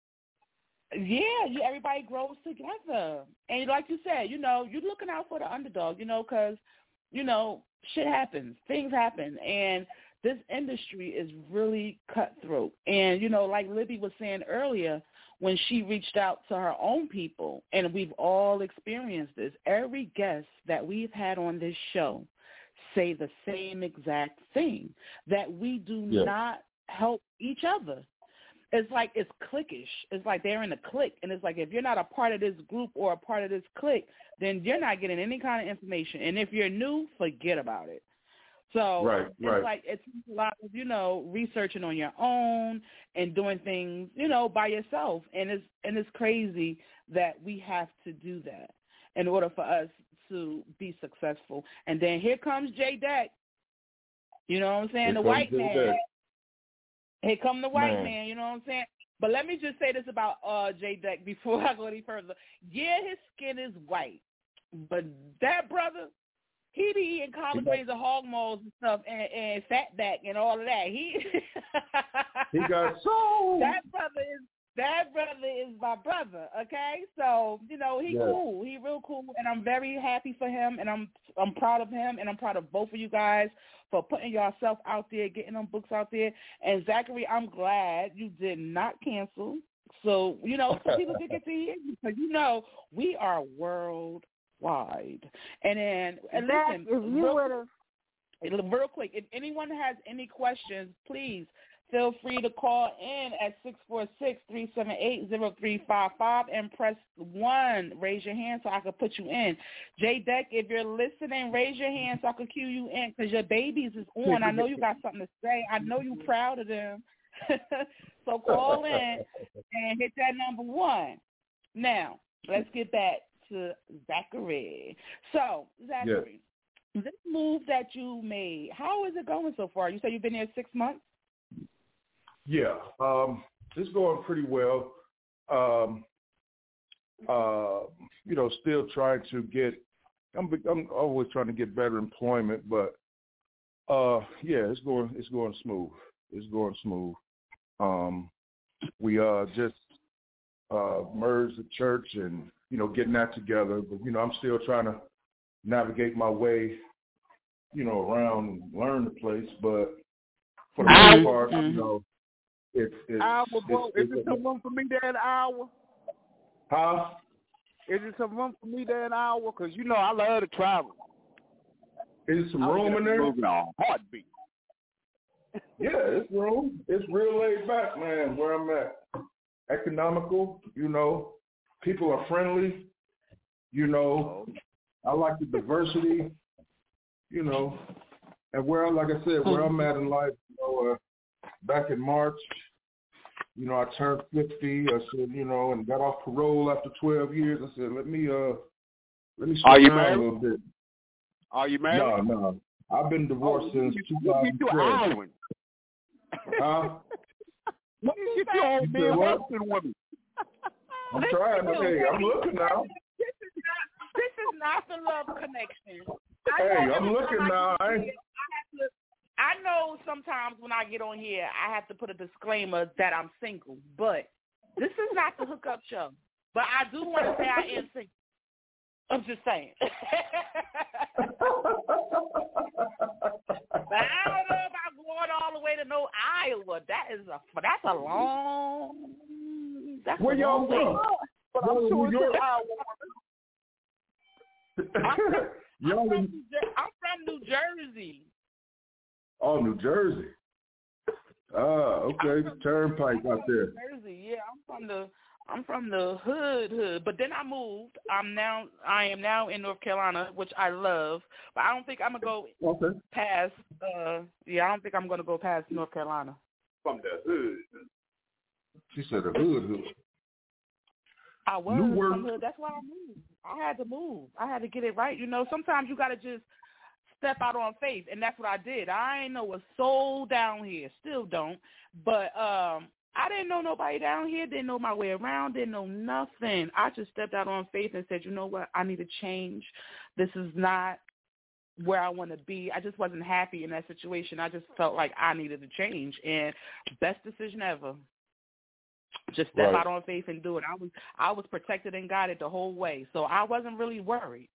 Yeah, you, everybody grows together, and like you said, you know, you're looking out for the underdog, you know, because you know shit happens, things happen, and this industry is really cutthroat. And, you know, like Libby was saying earlier, when she reached out to her own people, and we've all experienced this, every guest that we've had on this show say the same exact thing, that we do yeah. not help each other. It's like it's cliquish. It's like they're in a clique, and it's like if you're not a part of this group or a part of this clique, then you're not getting any kind of information. And if you're new, forget about it. So right, it's right. like it's a lot of, you know, researching on your own and doing things, you know, by yourself. And it's and it's crazy that we have to do that in order for us to be successful. And then here comes J Deck. You know what I'm saying? Here the white J man. Deck. Here come the white man. man, you know what I'm saying? But let me just say this about uh, J Deck before I go any further. Yeah, his skin is white. But that brother, he be eating collard greens and hog maws and stuff and, and fatback and all of that. He he got soul. That brother is that brother is my brother. Okay, so you know he yeah. cool. He real cool, and I'm very happy for him, and I'm I'm proud of him, and I'm proud of both of you guys for putting yourself out there, getting them books out there. And Zachary, I'm glad you did not cancel. So you know, so people can get to hear you because you know we are world. Wide. And then, and Zach, listen, if you would have, real quick, if anyone has any questions, please feel free to call in at six four six, three seven eight, zero three five five and press one. Raise your hand so I can put you in. J Deck, if you're listening, raise your hand so I can cue you in because your babies is on. I know you got something to say. I know you're proud of them. So call in and hit that number one. Now, let's get back to Zachary. So, Zachary, yes. This move that you made, how is it going so far? You said you've been here six months? Yeah, um, it's going pretty well. Um, uh, you know, still trying to get, I'm, I'm always trying to get better employment, but uh, yeah, it's going, it's going smooth. It's going smooth. Um, we uh, just uh, merged the church and you know, getting that together. But, you know, I'm still trying to navigate my way, you know, around and learn the place. But for the most part, you know, it's, it's, hour, bro. it's, Is it some room for me there an hour? Huh? Is it some room for me there an hour? Because, you know, I love to travel. Is there some room in there? Heartbeat. Yeah, it's room. It's real laid back, man, where I'm at. Economical, you know. People are friendly, you know. I like the diversity, you know. And where, like I said, where I'm at in life, you know, uh, back in March, you know, I turned fifty. I said, you know, and got off parole after twelve years. I said, let me, uh, let me slow down a little bit. Are you married? No, no. I've been divorced oh, since two thousand twelve. Huh? Let me get you on being a husband woman. I'm trying. Hey, I'm looking now. This is not, this is not the love connection. Hey, I'm looking now. I, I, have to, I know sometimes when I get on here, I have to put a disclaimer that I'm single, but this is not the hookup show. But I do want to say I am single. I'm just saying. But I don't know about going all the way to no Iowa. That is a that's a long. That's Where a y'all long from? way. But I'm sure it's Iowa. I'm from, I'm, from New Jer- I'm from New Jersey. Oh, New Jersey. Ah, okay. Turnpike out there. New Jersey, yeah. I'm from the I'm from the hood, hood. But then I moved. I'm now I am now in North Carolina, which I love. But I don't think I'm gonna go okay. past. Uh, yeah, I don't think I'm gonna go past North Carolina. From the hood. She said the hood hood. I was New word. from hood. That's why I moved. I had to move. I had to get it right. You know, sometimes you got to just step out on faith, and that's what I did. I ain't know a soul down here. Still don't. But um, I didn't know nobody down here. Didn't know my way around. Didn't know nothing. I just stepped out on faith and said, you know what? I need to change. This is not where I want to be. I just wasn't happy in that situation. I just felt like I needed to change, and best decision ever. Just step Right. out on faith and do it. I was I was protected and guided the whole way, so I wasn't really worried.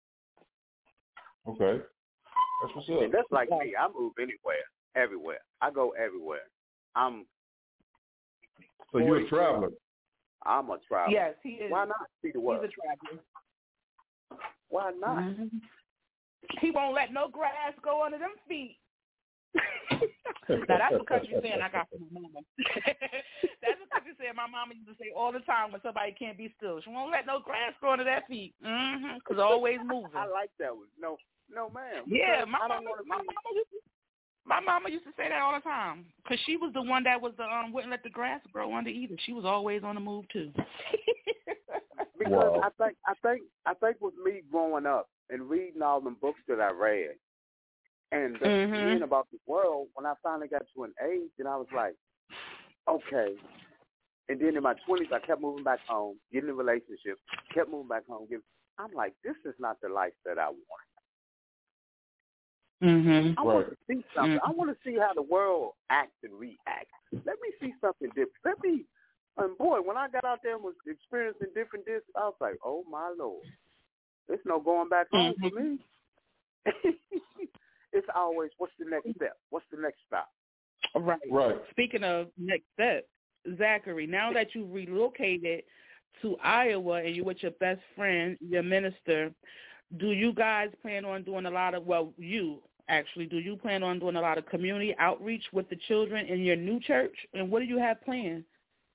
Okay. That's what's up. And that's like me. I move anywhere, everywhere. I go everywhere. I'm. So you're a traveler. I'm a traveler. Yes, he is. Why not see the world? He's a traveler. Why not? Mm-hmm. He won't let no grass go under them feet. Now that's a country saying I got from my mama. That's a country saying my mama used to say all the time when somebody can't be still. She won't let no grass grow under their feet. Mm-hmm. Because always moving. I like that one. No, no, ma'am. Yeah, my I don't mama, want to my be. mama used to. My mama used to say that all the time because she was the one that was the um wouldn't let the grass grow under either. She was always on the move too. Because Wow. I think I think I think with me growing up and reading all them books that I read and just Mhm. reading about the world, when I finally got to an age and I was like, okay. And then in my twenties, I kept moving back home, getting in relationships, kept moving back home. Getting, I'm like, this is not the life that I want. Mhm. I want Right. to see something. Mhm. I want to see how the world acts and reacts. Let me see something different. Let me, and boy, when I got out there and was experiencing different this, I was like, oh my Lord, there's no going back home Mhm. for me. It's always, what's the next step? What's the next stop? Right. Right. Speaking of next step, Zachary, now that you've relocated to Iowa and you're with your best friend, your minister, do you guys plan on doing a lot of, well, you actually, do you plan on doing a lot of community outreach with the children in your new church? And what do you have planned?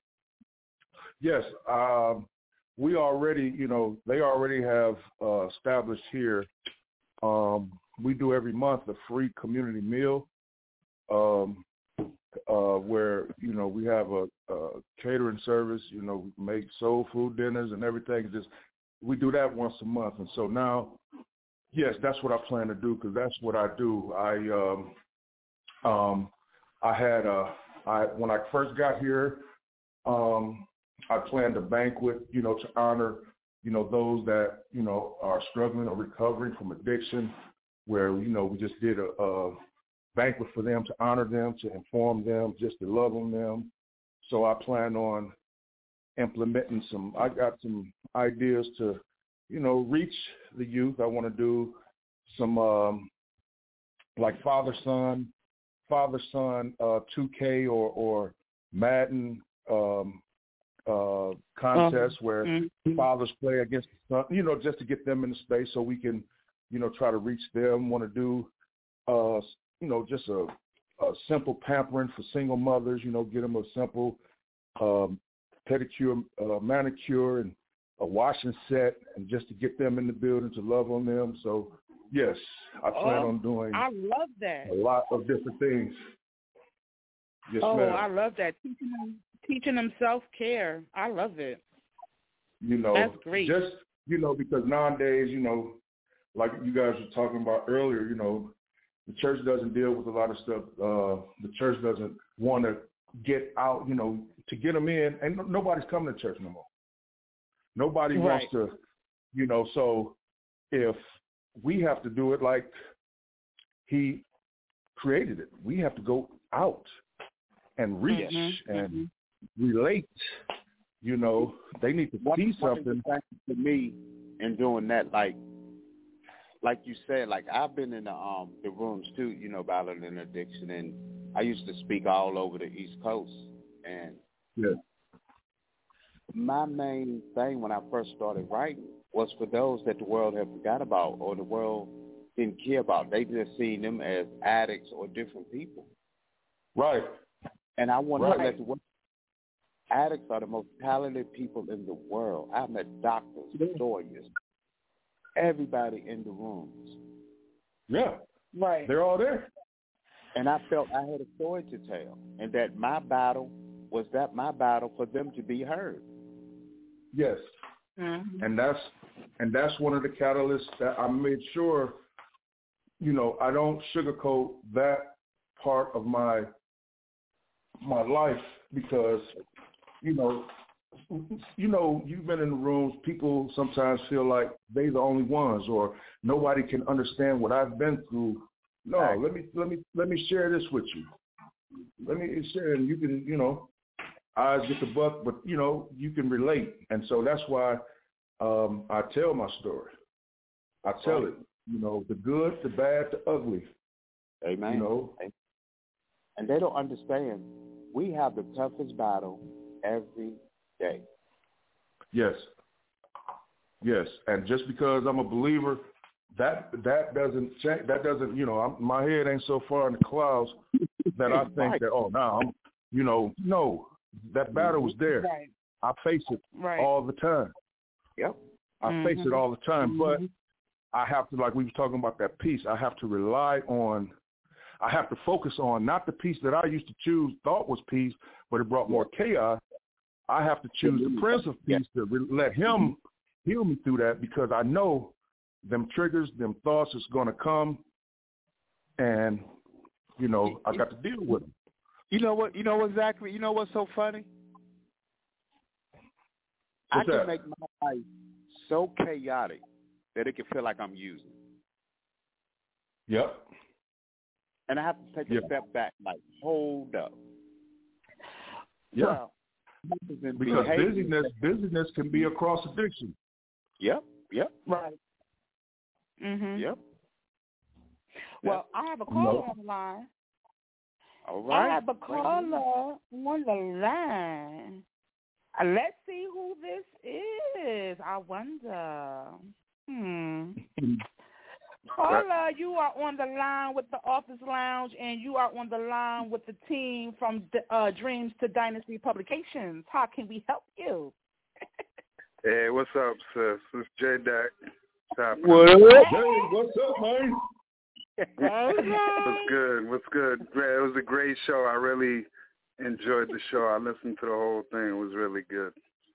Yes. Um, we already, you know, they already have uh, established here. Um, we do every month a free community meal um, uh, where, you know, we have a, a catering service. You know, we make soul food dinners and everything. Just we do that once a month. And so now, yes, that's what I plan to do because that's what I do. I um, um, I had a, I when I first got here, um, I planned a banquet, you know, to honor, you know, those that, you know, are struggling or recovering from addiction, where, you know, we just did a, a banquet for them to honor them, to inform them, just to love on them. So I plan on implementing some, I got some ideas to, you know, reach the youth. I want to do some um, like father-son, father-son uh, two K or, or Madden um, uh, contests um, where mm-hmm. fathers play against the son, you know, just to get them in the space so we can, you know, try to reach them. Want to do, uh, you know, just a, a simple pampering for single mothers, you know, get them a simple um, pedicure, uh, manicure, and a washing set, and just to get them in the building to love on them. So, yes, I plan oh, on doing I love that. a lot of different things. Yes, oh, ma'am. I love that. Teaching them, teaching them self-care. I love it. You know, that's great. Just, you know, because nowadays, you know, like you guys were talking about earlier, you know, the church doesn't deal with a lot of stuff. Uh, the church doesn't want to get out, you know, to get them in. And nobody's coming to church no more. Nobody right. wants to, you know, so if we have to do it like he created it, we have to go out and reach mm-hmm. and mm-hmm. relate. You know, they need to what, see what something. To me, in doing that, like, like you said, like I've been in the um the rooms too, you know, battling addiction, and I used to speak all over the East Coast, and yeah. my main thing when I first started writing was for those that the world had forgot about or the world didn't care about. They just seen them as addicts or different people. Right. And I want right. to let the world. Addicts are the most talented people in the world. I've met doctors, lawyers, everybody in the rooms. Yeah. Right. They're all there. And I felt I had a story to tell, and that my battle was that my battle for them to be heard. Yes. Mm-hmm. And that's and that's one of the catalysts that I made sure, you know, I don't sugarcoat that part of my my life because, you know, you know, you've been in the rooms, people sometimes feel like they're the only ones or nobody can understand what I've been through. No, right. let me let me let me share this with you. Let me share and you can, you know, eyes get the buck, but you know, you can relate. And so that's why um, I tell my story. I tell it, you know, the good, the bad, the ugly. Amen. You know. And they don't understand. We have the toughest battle every day. Yes. Yes. And just because I'm a believer, that that doesn't change. That doesn't, you know, I'm, my head ain't so far in the clouds that I think right. that, oh, now I'm, you know, no, that battle was there. Right. I face it right. all the time. Yep. I mm-hmm. face it all the time, mm-hmm. but I have to, like we were talking about that piece, I have to rely on, I have to focus on not the piece that I used to choose, thought was peace, but it brought more chaos. I have to choose the Prince of Peace to re- let him heal me through that because I know them triggers, them thoughts is going to come, and, you know, I got to deal with them. You know what? You know what, Zachary? You know what's so funny? What's I can that? make my life so chaotic that it can feel like I'm using. Yep. And I have to take a yep. step back, like, hold up. Yeah. Well, because busyness, busyness can be a cross addiction. Yep. Yep. Right. Mhm. Yep. Well, I have a caller no. on the line. All right. I have a caller on the line. Uh, let's see who this is. I wonder. Hmm. Caller, you are on the line with the Office Lounge, and you are on the line with the team from uh, Dreams to Dynasty Publications. How can we help you? Hey, what's up, sis? It's J-Dak. What up? Hey, what's up, man? What's good? What's good? It was a great show. I really enjoyed the show. I listened to the whole thing. It was really good.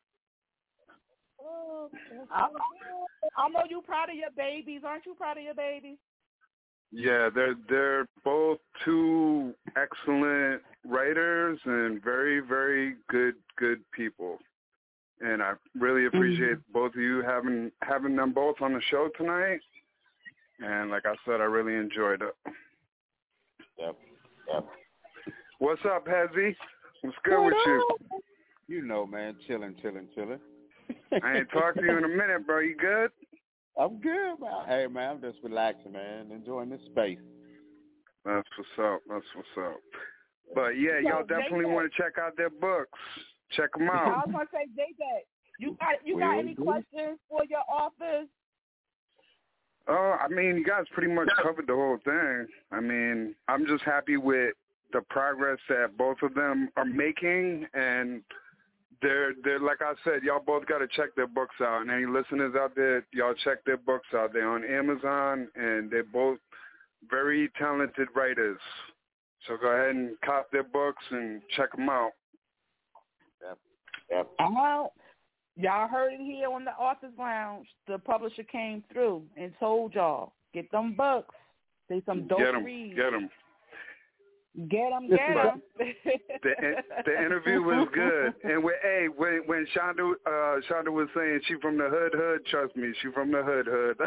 I, I know you're proud of your babies. Aren't you proud of your babies? Yeah, they're they're both two excellent writers and very, very good good people. And I really appreciate mm-hmm. both of you having having them both on the show tonight. And like I said, I really enjoyed it. Yep. Yep. What's up, Hezzy? What's good what with up? you? You know, man, chilling, chilling, chilling. I ain't talked to you in a minute, bro. You good? I'm good, man. Hey, man, I'm just relaxing, man, enjoying this space. That's what's up. That's what's up. But, yeah, y'all definitely want to check out their books. Check them out. I was going to say, J-Dak, you got, you got any questions for your authors? Oh, I mean, you guys pretty much covered the whole thing. I mean, I'm just happy with the progress that both of them are making, and they're they're like I said, y'all both got to check their books out. And any listeners out there, y'all check their books out. They're on Amazon, and they're both very talented writers. So go ahead and cop their books and check them out. Yep. Yep. Well, y'all heard it here on the Authors Lounge. The publisher came through and told y'all, get them books. They some dope get them, reads. Get them. Get them, get them. the, the interview was good. And when, hey, when when Shonda, uh, Shonda was saying she from the hood, hood, trust me, she from the hood, hood.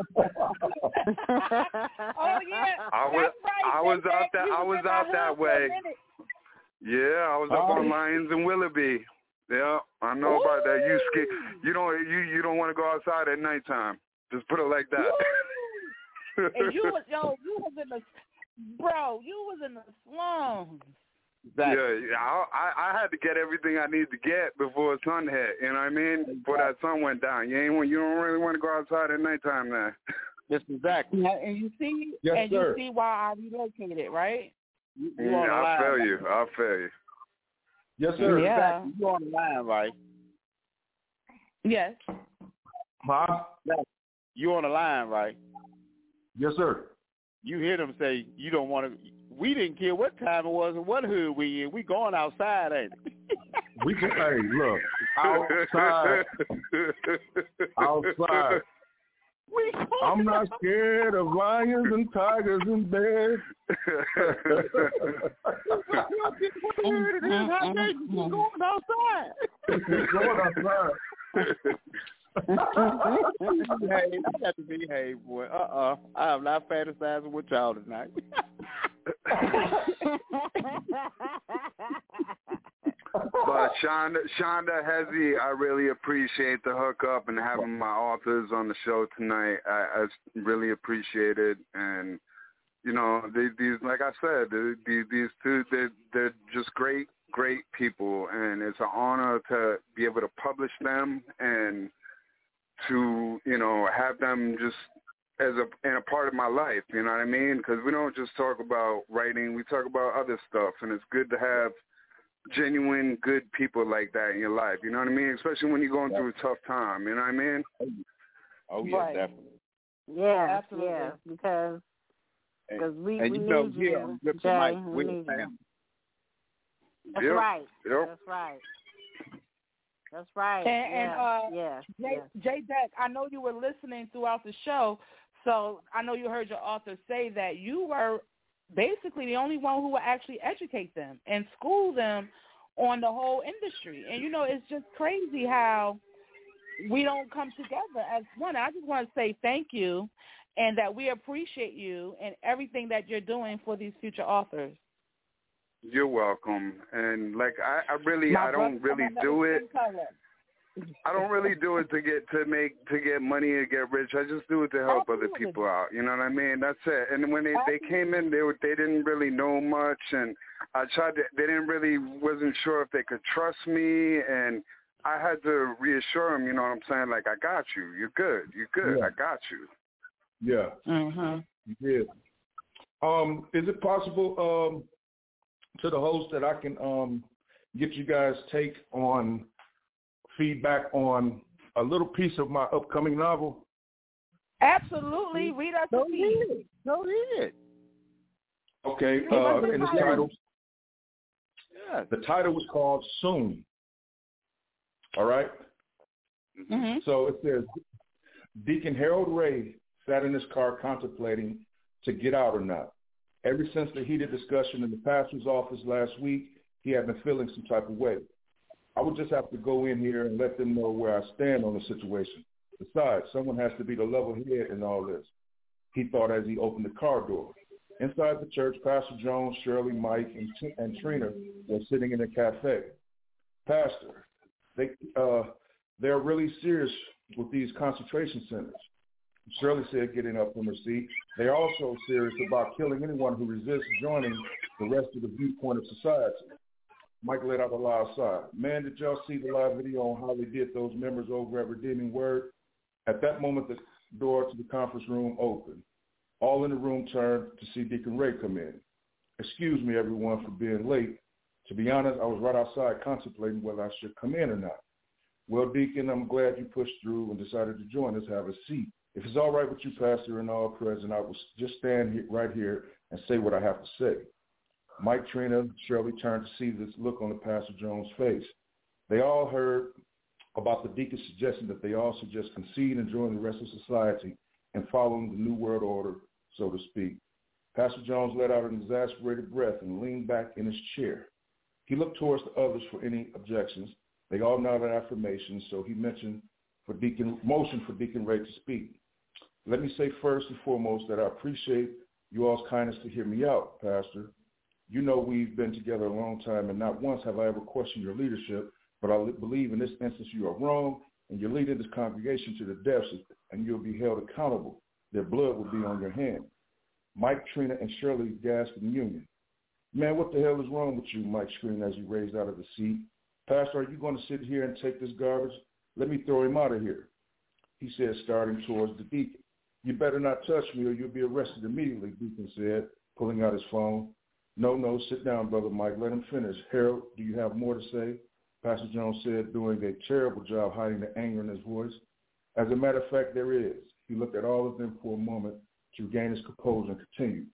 Oh yeah, I was, right. I was that, out that, I was out that way. Yeah, I was up oh. on Lions and Willoughby. Yeah, I know Ooh. about that. You scared, you don't you you don't want to go outside at nighttime. Just put it like that. And you was yo, you was in the bro, you was in the slums. Exactly. Yeah, yeah I, I I had to get everything I needed to get before the sun hit. You know what I mean? Exactly. Before that sun went down. You ain't you don't really want to go outside at nighttime now. Yes, exactly. Yeah, and you see, yes, and sir. you see why I relocated, right? You, you yeah, I feel line, you. I feel you. Yes, sir. Yeah. Exactly. You on the line, right? Yes. Huh? Yeah. You on the line, right? Yes, sir. You hear them say you don't want to. we didn't care what time it was and what hood we in. We going outside, ain't it? We can, hey, look, outside, outside. We I'm not scared of lions and tigers and bears. We're going outside. We're going outside. Hey, I got to behave, boy. Uh-uh. I am not fantasizing with y'all tonight. But Shonda, Shonda Hezzy, I really appreciate the hookup and having my authors on the show tonight. I, I really appreciate it, and you know, they, these, like I said, these, these two, they're, they're just great, great people, and it's an honor to be able to publish them and to, you know, have them just as a and a part of my life. You know what I mean? Because we don't just talk about writing; we talk about other stuff, and it's good to have genuine, good people like that in your life. You know what I mean? Especially when you're going through a tough time. You know what I mean? Oh yeah, right. definitely. Yeah, Absolutely. yeah, because because we, and we you know, need yeah, you, Rip Jay. the mic We with need the you. family. That's Yep. right. Yep. That's right. That's right. And, yeah. and uh, yeah. Jay, yeah. Jay Deck, I know you were listening throughout the show, so I know you heard your author say that you were basically the only one who would actually educate them and school them on the whole industry. And, you know, it's just crazy how we don't come together as one. I just want to say thank you and that we appreciate you and everything that you're doing for these future authors. You're welcome. And like I, I really, My I don't brother, really I'm do another it. skin color. I don't really do it to get to make to get money or get rich. I just do it to help Absolutely. other people out. You know what I mean? That's it. And when they they came in, they were, they didn't really know much, and I tried to. They didn't really wasn't sure if they could trust me, and I had to reassure them. You know what I'm saying? Like, I got you. You're good. You're good. Yeah. I got you. Yeah. Mm-hmm. Yeah. Um, is it possible um, to the host that I can um, get you guys' take on feedback on a little piece of my upcoming novel? Absolutely. Read us Go a piece. ahead. Go ahead. Okay. Give Uh, us the and the title. title, Yeah. the title was called Soon. All right. Mm-hmm. So it says, Deacon Harold Ray sat in his car contemplating to get out or not. Ever since the heated discussion in the pastor's office last week, he had been feeling some type of way. I would just have to go in here and let them know where I stand on the situation. Besides, someone has to be the level head in all this, he thought as he opened the car door. Inside the church, Pastor Jones, Shirley, Mike, and, T- and Trina were sitting in a cafe. Pastor, they, uh, they're really serious with these concentration centers. Shirley said, getting up from her seat. They're also serious about killing anyone who resists joining the rest of the viewpoint of society. Mike let out a loud sigh. Man, did y'all see the live video on how they did those members over at Redeeming Word? At that moment, the door to the conference room opened. All in the room turned to see Deacon Ray come in. Excuse me, everyone, for being late. To be honest, I was right outside contemplating whether I should come in or not. Well, Deacon, I'm glad you pushed through and decided to join us. Have a seat. If it's all right with you, Pastor, and all present, I will just stand here, right here and say what I have to say. Mike, Trina, Shirley turned to see this look on the Pastor Jones' face. They all heard about the deacon suggesting that they all should just concede and join the rest of society and following the New World Order, so to speak. Pastor Jones let out an exasperated breath and leaned back in his chair. He looked towards the others for any objections. They all nodded affirmation, so he mentioned for Deacon, motion for Deacon Ray to speak. Let me say first and foremost that I appreciate you all's kindness to hear me out, Pastor. You know we've been together a long time, and not once have I ever questioned your leadership, but I believe in this instance you are wrong, and you're leading this congregation to the depths, and you'll be held accountable. Their blood will be on your hands. Mike, Trina, and Shirley gasped in union. Man, what the hell is wrong with you, Mike screamed as he raised out of the seat. Pastor, are you going to sit here and take this garbage? Let me throw him out of here, he said, starting towards the deacon. You better not touch me or you'll be arrested immediately, Deacon said, pulling out his phone. No, no, sit down, Brother Mike. Let him finish. Harold, do you have more to say? Pastor Jones said, doing a terrible job hiding the anger in his voice. As a matter of fact, there is. He looked at all of them for a moment to regain his composure and continued.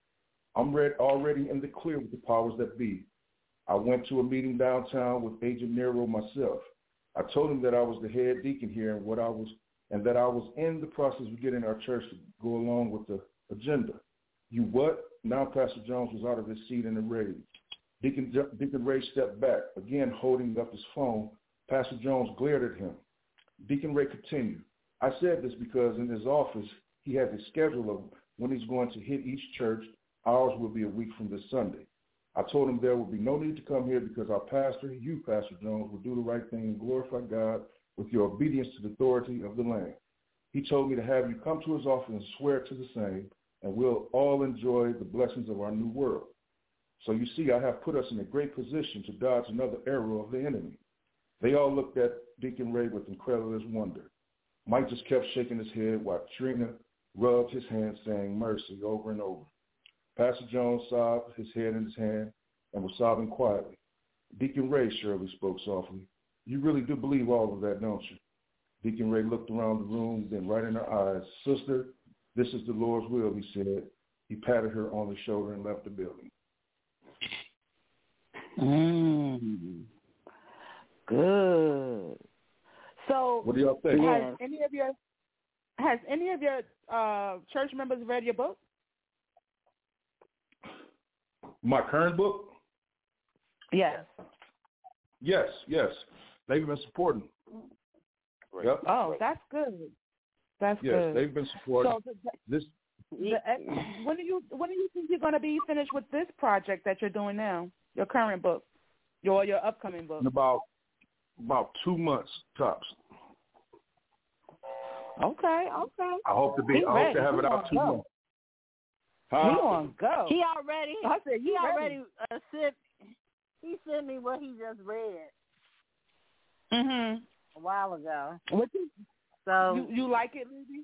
I'm read, already in the clear with the powers that be. I went to a meeting downtown with Agent Nero myself. I told him that I was the head deacon here and what I was, and that I was in the process of getting our church to go along with the agenda. You what? Now Pastor Jones was out of his seat in a rage. Deacon, Deacon Ray stepped back, again holding up his phone. Pastor Jones glared at him. Deacon Ray continued. I said this because in his office, he has a schedule of when he's going to hit each church. Ours will be a week from this Sunday. I told him there would be no need to come here because our pastor, you, Pastor Jones, will do the right thing and glorify God with your obedience to the authority of the land. He told me to have you come to his office and swear to the same, and we'll all enjoy the blessings of our new world. So you see, I have put us in a great position to dodge another arrow of the enemy. They all looked at Deacon Ray with incredulous wonder. Mike just kept shaking his head while Trina rubbed his hand saying mercy over and over. Pastor Jones sobbed, his head in his hand, and was sobbing quietly. Deacon Ray, Shirley spoke softly. You really do believe all of that, don't you? Deacon Ray looked around the room, then right in her eyes. Sister, this is the Lord's will, he said. He patted her on the shoulder and left the building. Mm. Good. So, what do y'all think? Has any of your has any of your uh, church members read your book? My current book? Yes. Yes, yes. They've been supporting. Yep. Oh, that's good. That's yes, good. Yes, they've been supporting. So the, this. The, when do you when do you think you're going to be finished with this project that you're doing now? Your current book, your your upcoming book. In about about two months tops. Okay, okay. I hope to be. He I ready. hope to have he it out two go. months. Huh? He on go. He already. I said, he ready. already uh, sent. He sent me what he just read. Mhm. A while ago. What you? So you you like it, Lizzie?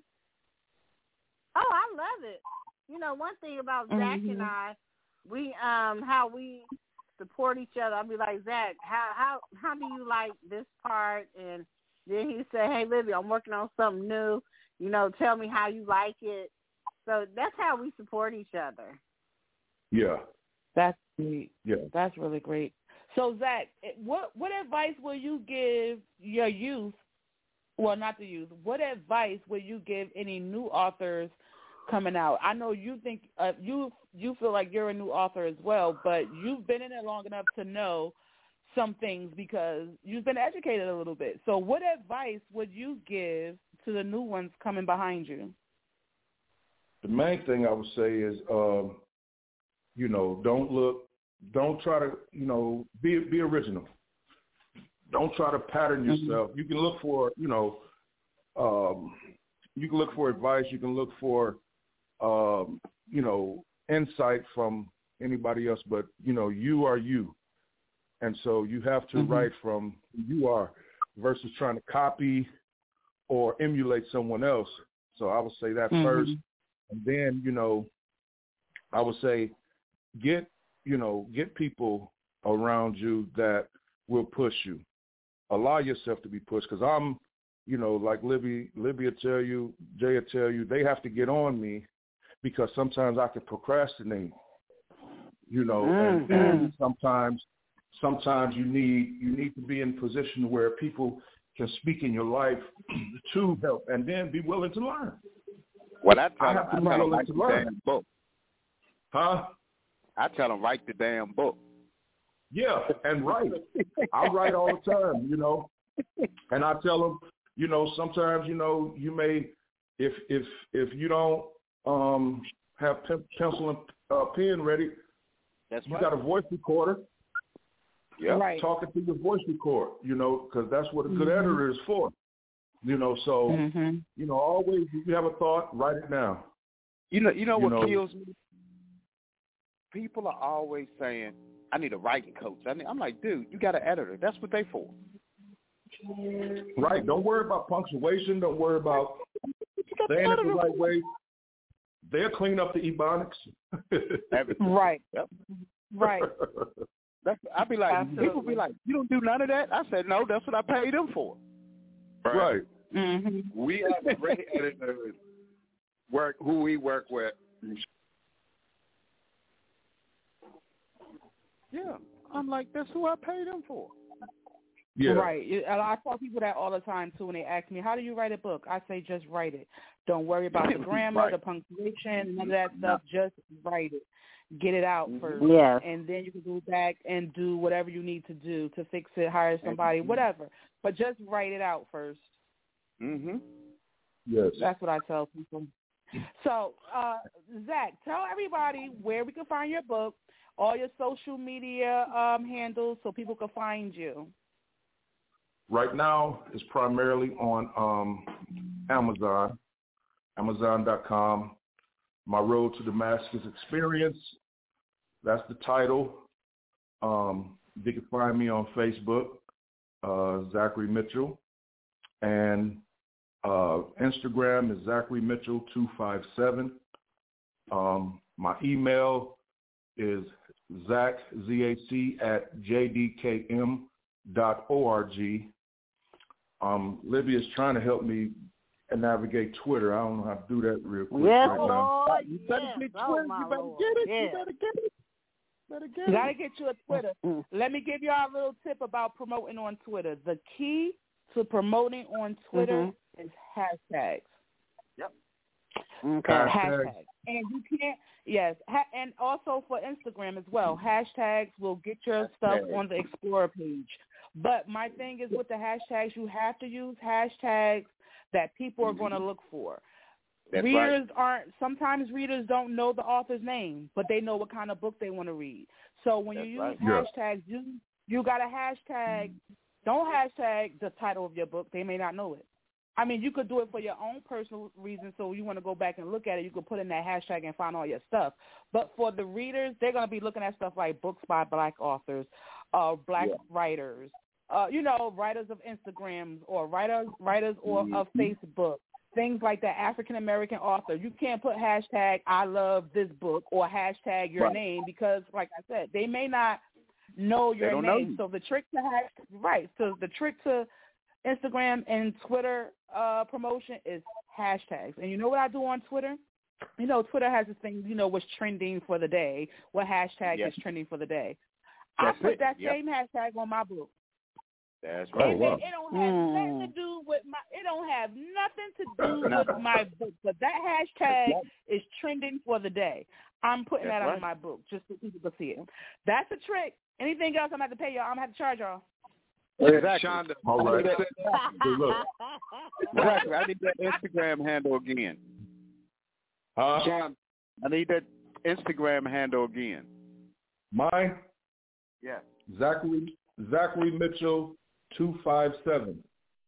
Oh, I love it. You know, one thing about mm-hmm. Zach and I, we um how we support each other. I'll be like, Zach, how how how do you like this part? And then he said, hey, Libby, I'm working on something new. You know, tell me how you like it. So that's how we support each other. Yeah. That's great. Yeah. That's really great. So, Zach, what what advice will you give your youth? Well, not the youth. What advice will you give any new authors coming out? I know you think uh, you you feel like you're a new author as well, but you've been in it long enough to know some things because you've been educated a little bit. So what advice would you give to the new ones coming behind you? The main thing I would say is, um, you know, don't look, don't try to, you know, be be original. Don't try to pattern yourself. Mm-hmm. You can look for, you know, um, you can look for advice. You can look for, um, you know, insight from anybody else. But, you know, you are you. And so you have to mm-hmm. write from who you are versus trying to copy or emulate someone else. So I would say that mm-hmm. first. And then, you know, I would say get, you know, get people around you that will push you. Allow yourself to be pushed because I'm, you know, like Libby, Libby will tell you, Jay will tell you, they have to get on me because sometimes I can procrastinate, you know, mm-hmm. and, and sometimes sometimes you need you need to be in a position where people can speak in your life to help and then be willing to learn. Well, I tell I them, have to I be tell them willing write to the learn. damn book. Huh? I tell them write the damn book. Yeah, and write. I write all the time, you know, and I tell them, you know, sometimes, you know, you may, if if if you don't um, have pen, pencil and uh, pen ready, that's you right. got a voice recorder. Yeah, right. Talking to your voice record, you know, because that's what a good mm-hmm. editor is for. You know, so mm-hmm. you know, always if you have a thought, write it down. You know, you know you what know, kills me? People are always saying, I need a writing coach. I need, I'm like, dude, you got an editor. That's what they for. Right. Don't worry about punctuation. Don't worry about saying it the right way. They'll clean up the ebonics. Right. Yep. Right. That's, I'd be like, Absolutely. people be like, you don't do none of that? I said, no, that's what I paid them for. Right. right. Mm-hmm. We have great editors work who we work with. Yeah. I'm like, that's who I paid him for. Yeah. Right. And I tell people that all the time, too, when they ask me, how do you write a book? I say, just write it. Don't worry about the grammar, Right. the punctuation, none of that stuff. Just write it. Get it out first. Yes. And then you can go back and do whatever you need to do to fix it, hire somebody, whatever. But just write it out first. Mm-hmm. Yes. That's what I tell people. So, uh, Zach, tell everybody where we can find your book, all your social media um, handles so people can find you. Right now, it's primarily on um, Amazon, amazon dot com. My Road to Damascus Experience. That's the title. Um, you can find me on Facebook, uh, Zachary Mitchell. And uh, Instagram is Zachary Mitchell two five seven. Um, my email is Zach, Z A C, at J D K M dot org. Um, Libby is trying to help me navigate Twitter. I don't know how to do that real quick Yes, right Lord, now. You better yes. get Oh, Twitter. my You better Lord. get it. Yes. You better get it. Better get You it. got to get you a Twitter. Let me give y'all a little tip about promoting on Twitter. The key to promoting on Twitter Mm-hmm. is hashtags. Yep. Okay. Hashtags. Hashtags. And you can't, yes, ha- and also for Instagram as well. Hashtags will get your stuff Hashtags. on the Explorer page. But my thing is with the hashtags, you have to use hashtags that people are going to look for. That's readers aren't, sometimes readers don't know the author's name, but they know what kind of book they want to read. So when That's you use right. Yeah. hashtags, you you got a hashtag. Don't hashtag the title of your book. They may not know it. I mean, you could do it for your own personal reasons. So you want to go back and look at it, you could put in that hashtag and find all your stuff. But for the readers, they're going to be looking at stuff like books by black authors, uh, black Yeah. writers, uh, you know, writers of Instagrams or writers writers or Mm-hmm. of Facebook. Things like that, African-American author. You can't put hashtag I love this book or hashtag your Right. name because, like I said, they may not know your don't know name. you. So the trick to hash, right. So the trick to Instagram and Twitter uh, promotion is hashtags. And you know what I do on Twitter? You know, Twitter has this thing, you know, what's trending for the day, what hashtag Yes. is trending for the day. That's I put it. that Yep. same hashtag on my book. That's Oh, right. It, wow. it don't have Mm. nothing to do with my. It don't have nothing to do with my book. But that hashtag is trending for the day. I'm putting That's that right. on my book just so people can see it. That's a trick. Anything else, I'm gonna have to pay y'all. I'm gonna have to charge y'all. Exactly. Shonda, All right. Exactly. Good look. Exactly. I need that Instagram handle again. Huh? Sean, I need that Instagram handle again. Mine, Yeah. Zachary Zachary Mitchell two five seven.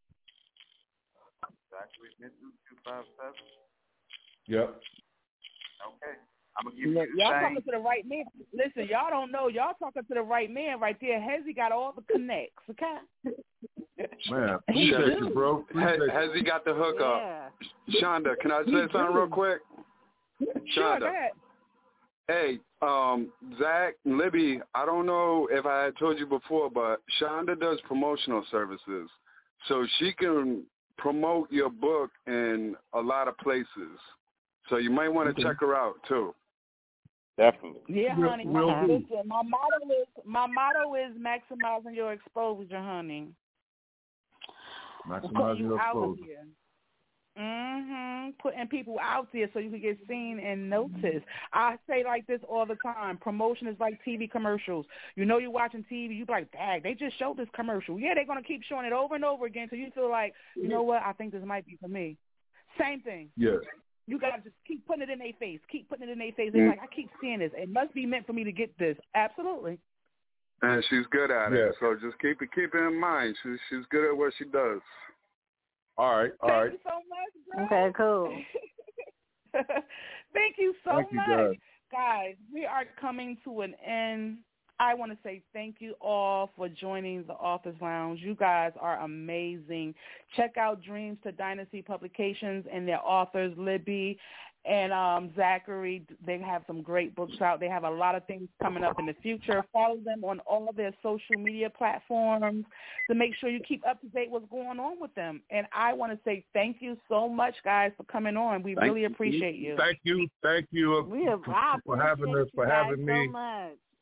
Zachary Mitchell two five seven. Yep. Okay. I'm gonna give Look, you the y'all same. talking to the right man. Listen, y'all don't know. Y'all talking to the right man right there. Hezzy got all the connects, okay? Man, He appreciate do. you, bro. has, Appreciate has he got the hook up? Yeah. Shonda, can I say He something do. real quick? Sure, Shonda. go ahead. Hey, um, Zach, Libby, I don't know if I had told you before, but Shonda does promotional services. So she can promote your book in a lot of places. So you might want to Okay. check her out, too. Definitely. Yeah, Will- honey. will do. Listen, my motto is my motto is maximizing your exposure, honey. Maximize Putting you your out exposure. there. Mhm. Putting people out there so you can get seen and noticed. I say like this all the time. Promotion is like T V commercials. You know you're watching T V, you be like, dang, they just showed this commercial. Yeah, they're gonna keep showing it over and over again until you feel like, you know what, I think this might be for me. Same thing. Yes. You gotta just keep putting it in their face. Keep putting it in their face. They're like, I keep seeing this. It must be meant for me to get this. Absolutely. And she's good at Yeah. it. So just keep it keep it in mind. She's she's good at what she does. All right. All Thank right. you so much, bro. Okay, cool. Thank you so Thank you, much. guys. Guys, we are coming to an end. I want to say thank you all for joining the Authors Lounge. You guys are amazing. Check out Dreams to Dynasty Publications and their authors, Libby and um, Zachary. They have some great books out. They have a lot of things coming up in the future. Follow them on all their social media platforms to make sure you keep up to date what's going on with them. And I want to say thank you so much, guys, for coming on. We Thank really you. appreciate you. Thank you. Thank you We have, I for having appreciate us, for you guys having so me. much.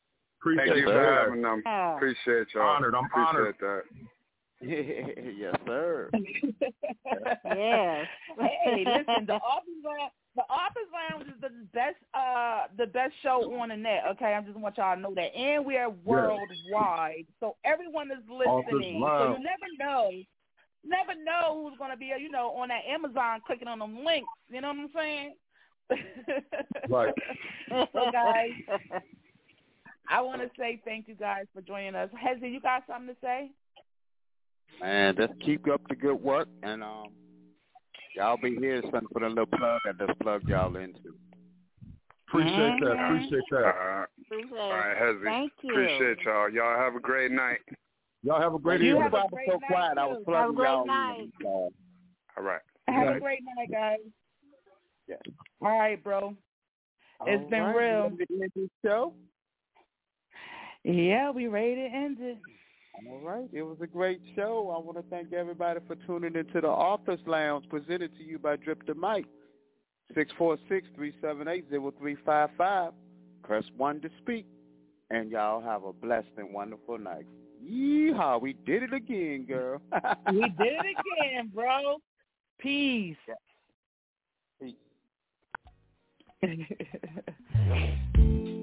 Appreciate Thank you that. for having them. Yeah. Appreciate y'all. Honored. I'm Appreciate honored. that. Yes, sir. Yes. Hey, listen, the Office Lounge, the Office Lounge is the best, uh, the best show on the net. Okay, I just want y'all to know that, and we are worldwide, so everyone is listening. So you never know, never know who's gonna be, you know, on that Amazon clicking on them links. You know what I'm saying? Right. So guys, I want to say thank you guys for joining us. Hezzy, you got something to say? Man, just keep up the good work, and um, y'all be here. Something for a little plug I just plug y'all into. Appreciate that. Appreciate that. Uh, Appreciate all right, Hezzy. Thank you. Appreciate y'all. Y'all have a great night. Y'all have a great You evening. have a I was great so night, quiet. I too. was Have a plugging great y'all night. in. Uh, All right. Have Right. a great night, guys. Yeah. All right, bro. It's all been right, real. ready to end this show? Yeah, we ready to end it. All right. It was a great show. I want to thank everybody for tuning into the Office Lounge, presented to you by Drip the Mic. six four six, three seven eight, zero three five five. Press one to speak. And y'all have a blessed and wonderful night. Yeehaw. We did it again, girl. We did it again, bro. Peace. Peace.